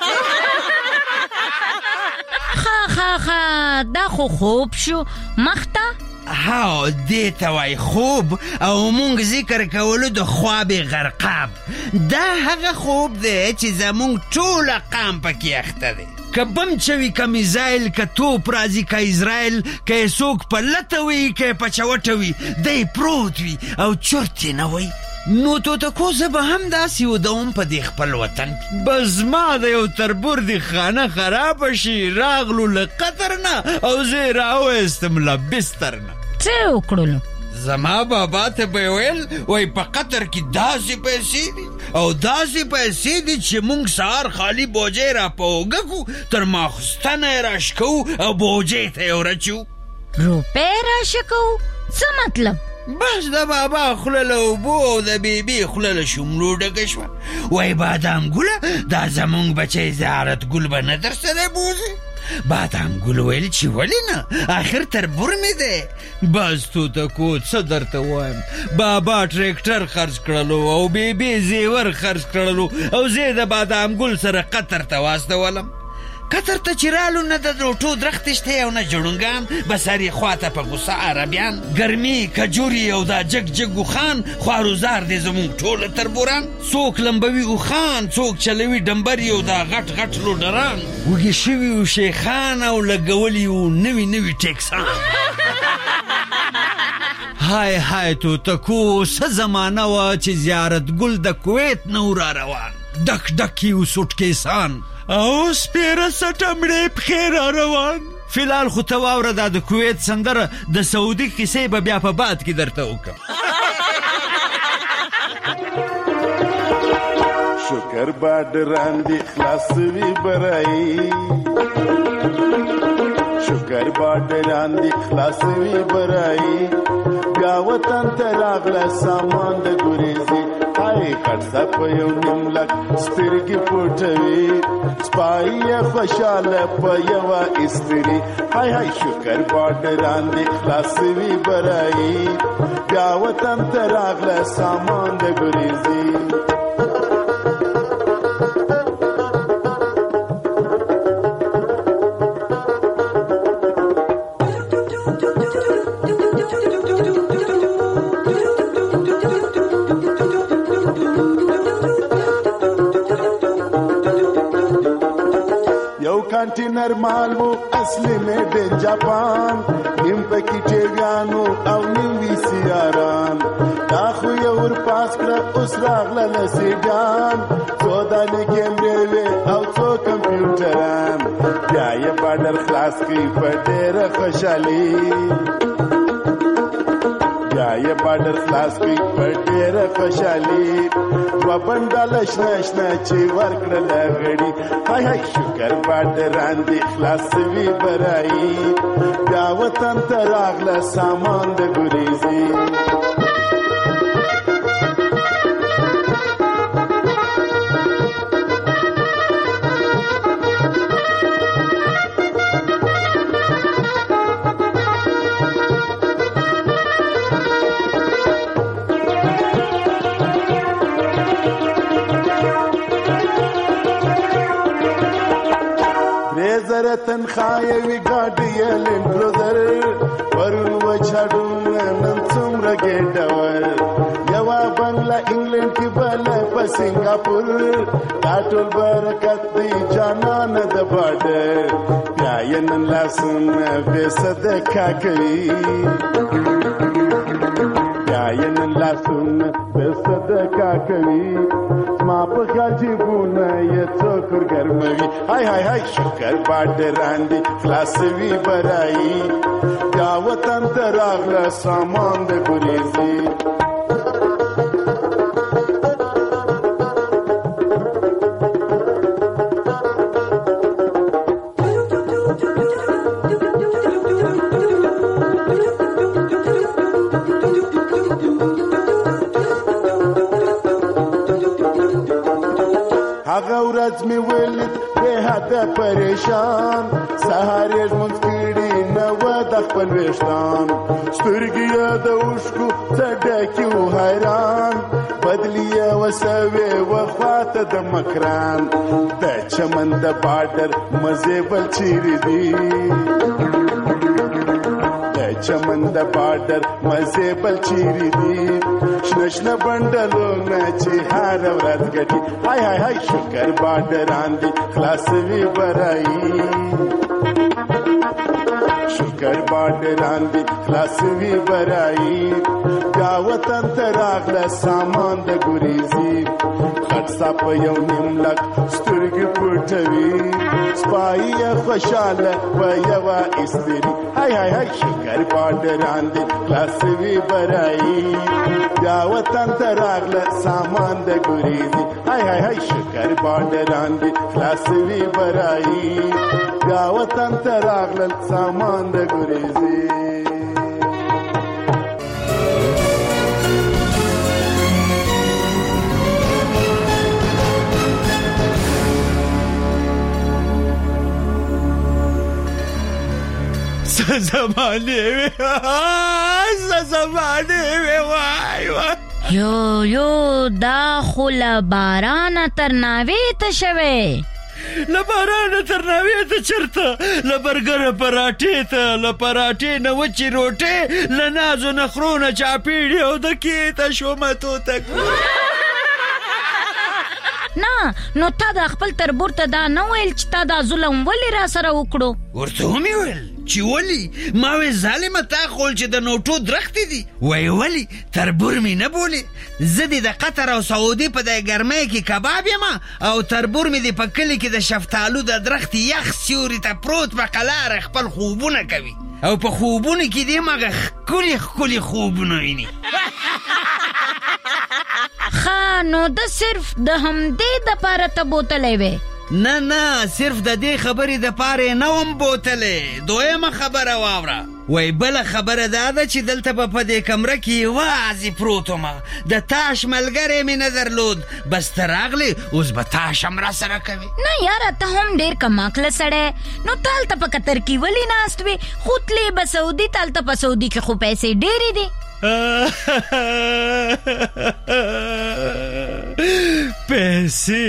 دا خو خوب شو مخ ته هاو دې ته وای خوب او مونږ ذکر کولو د خواب غرقاب دا هغه خوب دی چې زمونږ ټوله قام پکې اخته دی که بم چوي که میزایل که توپ راځي که اسرائیل که یې څوک په لته وي که یې په چوټه وي دی پروت وي او چرت یې نه وی نو توتکو زه به هم داسې ودوم په دې خپل وطن بس زما د یو تربور دې خانه خرابه شي راغلو له قطر نه او زه یې راویستم له بستر نه څه وکړلو زما بابا ته به یې ویل وایي په قطر کې داسې پیسې دي او داسې پیسې دي چې مونږ سهار خالي بوجۍ را په اوږه کړو تر ماخوستنه یې راشکوو او بوجۍ ته یې ورچو روپۍ راشکوو څه مطلب بس د بابا خوله له اوبو او د بیبي خوله له شملو ډکه شوه وایي بادام ګله دا زمونږ بچی زیارت ګل به نه در سره بوځي بادام ګل ویل چې ولې نه آخر تربور مې دی بس توتکو څه درته وایم بابا ټریکټر خرڅ کړلو او بیبي زیور خرڅ کړلو او زه د بادام ګل سره قطر ته واستولم کتر ته چې رالو نه د روټو درخت شته او نه جړونګان بساري خواته په غوسه عربیان ګرمي کجوري او دا جګ جګ وخان خواروزار دې زمونږ ټوله تربوران څوک لمبوي وخان څوک چلوي ډمبري او دا غټ غټ لوډران وږي شوي و شیخان او لګولي و نوي نوي ټیکسان های های توتکو څه زمانه وه چې زیارت ګل د کویت نه و را روان ډک ډکي و سوټکیسان او سپېره سټه مړې پښې را روان فلحال خو ته واوره دا د کویت سندره د سعودي کیسې به بیا په بعد کې درته وکړم شکر بادران دی خلاصوي برای شکر بادران دی خلاصوي برای بیا وطن ته راغله سامان د ګریزي هاي کټه په یو نیم لک سترګې پټوي سپایه خوشاله په یو استری هاي هاي شکر بادران دی خلاصوي برای بیا وطن ته راغله سامان د ګریزي کنټینر مال وو اصلي میډ ان جاپان نیم پکې ټیګانو او نیم وی سیاران دا خو یو ور پاس کړ اوس راغله لسیډان څودا نه کیمرې او څو کمپیوټران بیا یې بادر خلاص کی په ډېر خوشالي بیا یې بادر خلاص کی په ډېر خوشالي وبندل شنه چې ورکړل غړي هاي هاي شکر بادران دی خلاصوي برای بیا وطن ته راغله سامان د ګریزي تنخواه وی گاډي لین کروزر ورن و چاډون نن څومره ګډور یوا بنگلا انګلند کې بل په سنگاپور ټاټول برکت دی جانان د باډر بیا یې نن لاسون به صدقه کوي بیا یې نن لاسون به صدقه کوي ما په خاجبونه یې څوکر ګرموي هاي هاي هاي شکر بادران دی خلاصوي برای بیا وطن ته راغله سامان د ګریزي ورځ می ولید به هدا پریشان سهار یې مونږړي نو د خپل وشتان سترګي د اوشکو څډکیو حیران بدلیه وسوي وفات د مکران د چمن د باډر مزه بل چیرې دی د چمن د باډر مزه بل چیرې دی شنه بندلو نه چې هر ورځ ګټي هاي هاي هاي شکر بادران دی خلاصوي برای شکر بادران دی خلاصوي برای بیا وطن ته راغله سامان د ګریزي خټه په یو نیم لک سترګې پټوي سپایه خوشاله په یو استری هاي هاي هاي شکر بادران دی خلاصوي برای بیا وطن ته راغله سامان د ګریزي هاي هاي هاي شکر بادران دی خلاصوي برای بیا وطن ته راغله سامان د ګریزي زمانه وای یو دا خو له بارانه تر ناوې ته شوی له بارانه تر ناوې ته چرته، له برګره پراټې ته، له پراټې نه وچې روټې، له نازو نخرو نه چاپېړې او د کېته شومه توتک. نه نو تا دا خپل تربور ته دا نه ویل چې تا دا ظلم ولې را سره وکړو؟ ورته ومې ویل چې ولې؟ ما وی ظالمه تا خول چې د نوټو درختې دي. وی ولې؟ تربور مې نه بولې؟ زه دې د قطر او سعودي په دې ګرمۍ کې کباب یم او تربور مې دې په کلي کې د شفتالو د درخت یخ سیوري ته پروت په قلاره خپل خوبونه کوي او په خوبونه کې دې مغه ښکلي ښکلي خوبونه ویني. نو د صرف د همدې د پاره ته بوتلی وې؟ نه صرف د دې خبرې د پاره نه وم بوتلی. دویمه خبره واوره. وی بله خبره دا ده چې دلته په دې کمره کې یوازې پروت ومه، د تاش ملګری مې نه درلود. بس ته راغلی اوس به تاش هم را سره کوي. نه یاره ته هم ډېر کماکله سړی. نو تالته په قطر کې ولې ناست وې؟ خو تلې به سعودي، تالته په سعودي کې خو پیسې ډېرې دي. پیسې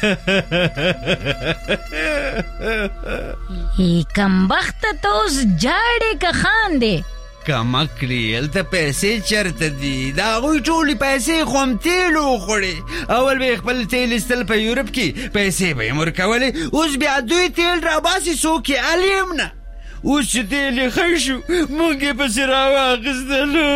کمبخته ته اوس جاړې که خاندې؟ کمکړي هلته پیسې چرته دي؟ د هغوی ټولې پیسې خو هم تیلو وخوړې. اول به یې خپل تیل ایستل په یورپ کې، پیسې به یې ورکولې. اوس بیا دوی تیل راباسي، څوک یې الي هم نه. اوس چې تیل یې ښه شو موږ یې پسې راواخیستلو.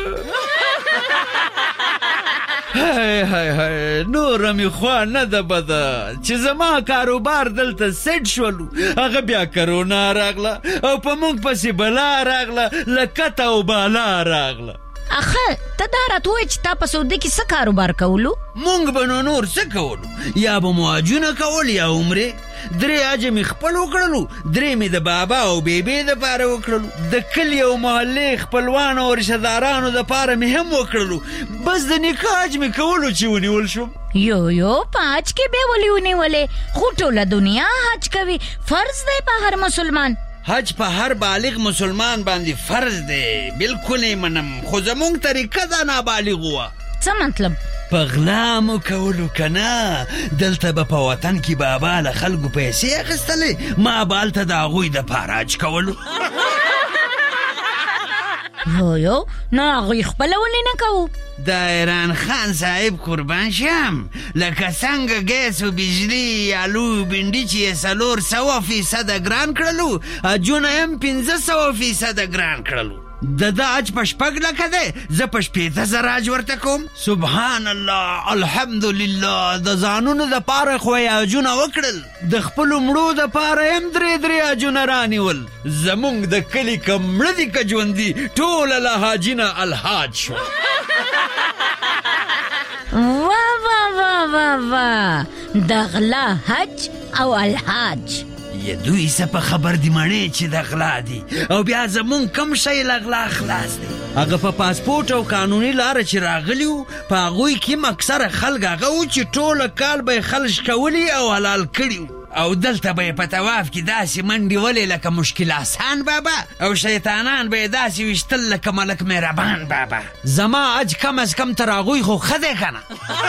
های نوره مې خوا نه ده بده چې زما کاروبار دلته سیټ شولو، هغه بیا کرونا راغله او په موږ پسې بلا راغله، لکته او بالا راغله. اخه ته دا راته ووایې چې تا په سعودي کې څه کاروبار کولو؟ مونږ به نو نور څه کولو؟ یا به مو حجونه کول یا عمرې. 3 حج مې خپل وکړلو، 3 مې د بابا او بیبي دپاره وکړلو، د کلي او محلې خپلوانو او رشتهدارانو دپاره مې هم وکړلو. بس د نکاح حج مې کولو چې ونیول شوم. یو په حج کې بیا ولې ونیولې؟ خو ټوله دنیا حج کوي، فرض دی په هر مسلمان. حج په هر بالغ مسلمان باندې فرض دی، بالکل یې منم، خو زمونږ طریقه دا نابالغ وه. څه مطلب؟ په غلا مو کولو که نه؟ دلته به په وطن کې بابا له خلکو پیسې اخیستلې، ما به هلته د هغوی دپاره حج کولو. یو نو هغوی خپله ولې نه کوو؟ د ایران خان صاحب قربان شم، لکه څنګه ګیس و بجلي آلو بنډي چې یې 400% ګران کړلو، حجونه هم 500% ګران کړلو. د حج په 6 لکه دی، زه په 15,000 حج ورته کوم. سبحان الله، الحمدلله. د ځانونو دپاره خو یې حجونه وکړل، د خپلو مړو دپاره هم 3 حجونه رانیول. زمونږ د کلي که مړه دي که ژوندي، ټوله له حاجي نه الحاج شو. وا د غلا حج او الحاج. دوی څه په خبر دي مړې چې د غلا دي، او بیا زمونږ کم شی له غلا خلاص دی. هغه په پاسپورټ او قانوني لاره چې راغلي وو، په هغوی کې اکثره خلک هغه وو چې ټوله کال به یې خلش کولی او حلال کړي وو، او دلته به یې په طواف کې داسې منډې ولې لکه مشکل آسان بابا، او شیطانان به یې داسې ویشتل لکه ملک مهربان بابا. زما حج کم از کم تر هغوی خو ښه دی که نه؟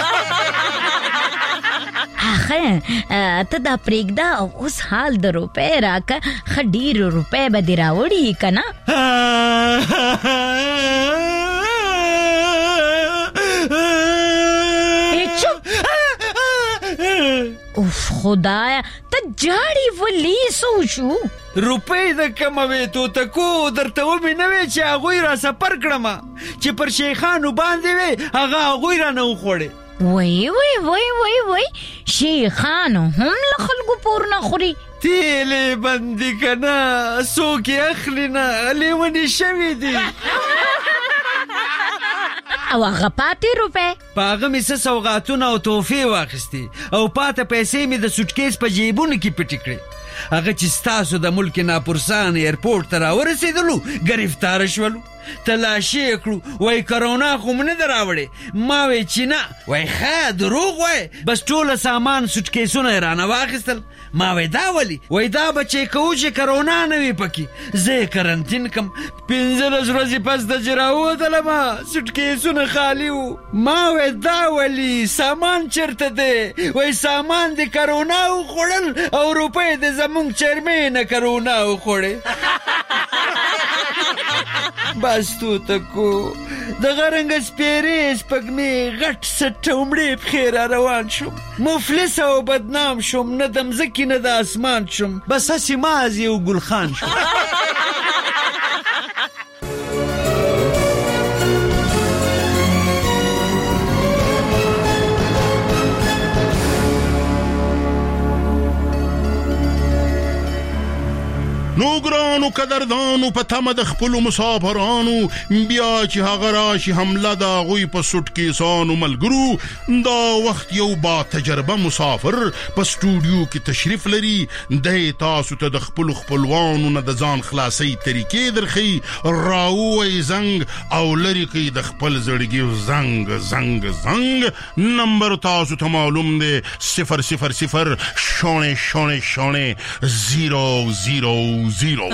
اخه ته دا پرېږده او اوس حال د روپۍ راکه، ښه ډېرو روپۍ به دې راوړي که نه؟ اوف خدایا، ته جاړې ولې؟ څه وشو؟ روپۍ د کمه وې توتکو، درته ومې نه وې چې هغوی را سفر کړمه، چې پر شیخانو باندې وې هغه هغوی را نه وخوړې. وای شیخانو هم له خلکو پور نه خوري؟ تیلې بندي که نه، څوک یې اخلي نه، لیونې شوي دي. او هغه پاتې روپۍ؟ په هغه مې څه سوغاتونه او تحفې واخیستې، او پاته پیسې مې د سوټکیس په جیبونو کې پټې کړې. هغه چې ستاسو د ملک ناپورسان ایرپورټ ته راورسېدلو ګرفتاره شولو، تلاشي کړو وای کرونا خو نه دراوړې ما وای چې نه وای ښه دروغ وای بس ټوله سامان سوټکیسونه رانه واخیستل ما وای دا ولی وای دا بچې کوو چې کرونا نه وي پکې زه کرنتین کم 15 ورځې پس د راووتلم سوټکیسونه خالي وو ما وای دا ولی سامان چرته دی وای سامان د کرونا وخوړل او روپۍ د زمونږ چرمې نه کرونا وخوړې بس تو تکو دغه رنګ سپیرې سپږمې غټ سټ عمرې پښې را روان شوم مفلس او بدنام شوم نه د مځکې نه د اسمان شوم بس هسې مازې او ګلخان شوم نو ګرانو قدردانو په تمه د خپلو مسافرانو بیا چې هغه راشي حمله د هغوی په سوټکیسانو ملګرو دا وخت یو با تجربه مسافر په سټوډیو کې تشریف لري دی تاسو ته د خپلو خپلوانو نه د ځان خلاصۍ طریقې درښي راووی زنګ او لرې کوي د خپل زړګي زنګ زنګ زنګ نمبر تاسو ته معلوم دی 000 شونه 000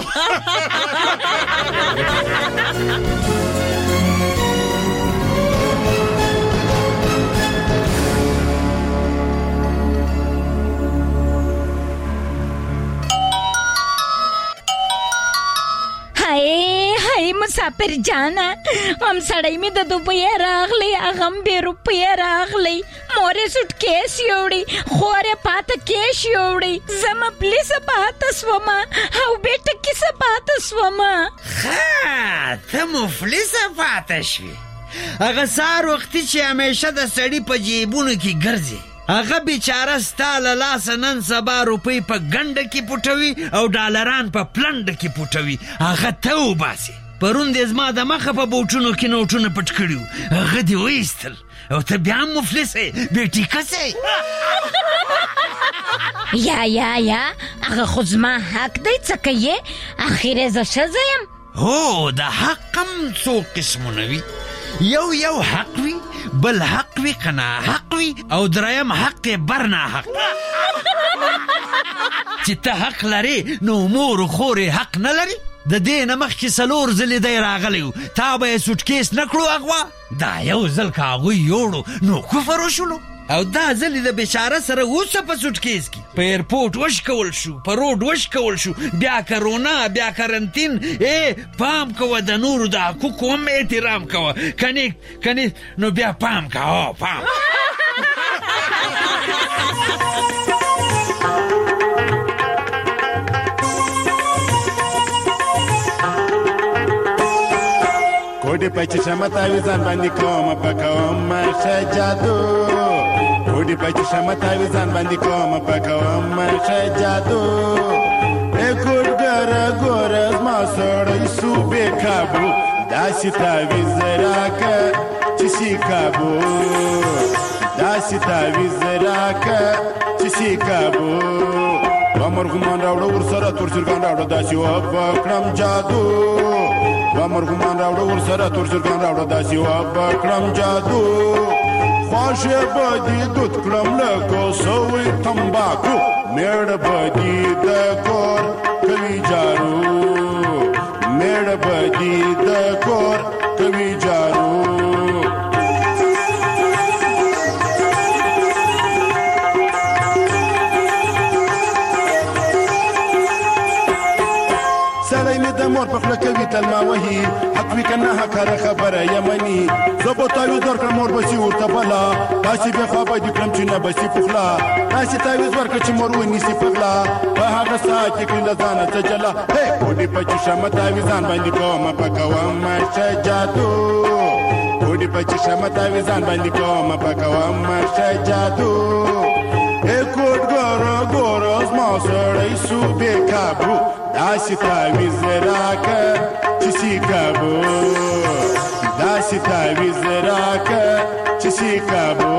هاي مسافر جانا هم سړی می د دوبۍ راغلی هغه هم بې روپۍ راغلی مورې سوټکیس یوړی خورې پاته کیش یوړی زما پلیسه پاته سومه او بیټه کیسه پاته سومه ښه ته مفلسه پاته شوې هغه سهار وختي چې همیشه د سړي په جیبونو کې ګرځي هغه بیچاره ستا له لاسه نن سبا روپۍ په ګنډه کې پټوي او ډالران په پلنډه کې پټوي هغه ته وباسي پرون دې زما د مخه په بوټونو کې نوټونه پټ کړي هغه دې وایستل او ته بیا هم مفلس یې بې ټیکسې یا هغه خو زما حق دی څه کوې اخر یې زه ښځه یم هو د حق هم څو قسمونه وي یو حق وي بل حق وي که ناحق وي او دریم حق برنا حق چې ته حق لرې نو مور و خور حق نه لري د دې نه مخکې 4 ځلې دی راغلی و تا به یې سوټکیس نه کړو اغوا دا یو ځل که هغوی یوړو نو کفر وشولو او دا ځلې د بیچاره سره اوسه په سوټکیس کې په ایرپورټ وشکول شو په روډ وشکول شو بیا کرونا بیا کرنتین پام کوه د نورو د حقوقو هم احترام کوه کنی نو بیا پام کوه پام کوډې پچې شمتاوي ځان باندې کومه پکومه ښه جادو کوډې پچې شمتاوي ځان باندې کومه پکومه ښه جادو کوډګره ګوره زما سړی سو بې کابو داسې تعویز راکه چې سي کابو داسې تعویز راکه چې سي کابو ومرغمان راوړه ورسره تور چرګان راوړه داسې وبکړم جادو ومرغمان راوړه ورسره تور چرګان راوړه داسې وبکړم جادو خواښې به دې دود کړم لکه سوی تمباکو میړه به دې د کور کوي جارو میړه به دې د کور کوي جارو مور په خله کوي تلما وهي حق وي کنه حقاره خبره یمني زه به تعویز ورکړم مور به سي ورته بلا داسې بې خوا به دې کړم چې نه به سي پخلا داسې تعویز ورکړه چې مور ونیسي پغلا په هغه ساعت کې کړي له ځانه څه جلا کوډې په چشمه تعویزان باندې کومه پکومه ښه جادو کوډې په چشمه تعویزان باندې کومه پکومه ښه جادو کوډګره ګوره زما سړی سو بې کابو داسې تعویز راکه چې سي کابو داسې تعویز راکه چې سي کابو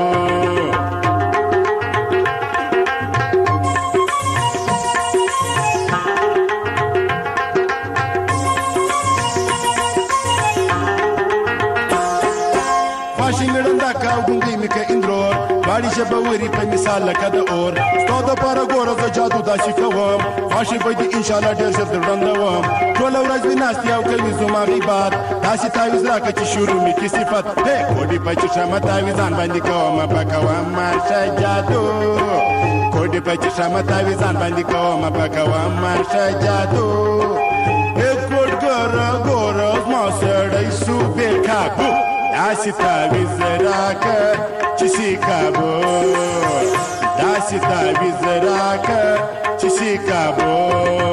ماشي مړنده کا ګونګي مکه اندرور باندې شبوري په مثال لکه د اور ستاسو پر ګورو ز جادو داسې کوم ماشي به دي ان شاء الله ډیر ژر درندوم ټول ورځ ویناستي او کوي زما غیبات داسې تعویز راکړه چې شروع می کی صفات هه کوډي په چشمه تعویزان باندې کوم پکوم ماشه جادو کوډي په چشمه تعویزان باندې کوم پکوم ماشه جادو کوډ ګور ما سړی سو به کابو داسې تعویز راکړه چې سی کابو داسې تعویز راکړه چې سی کابو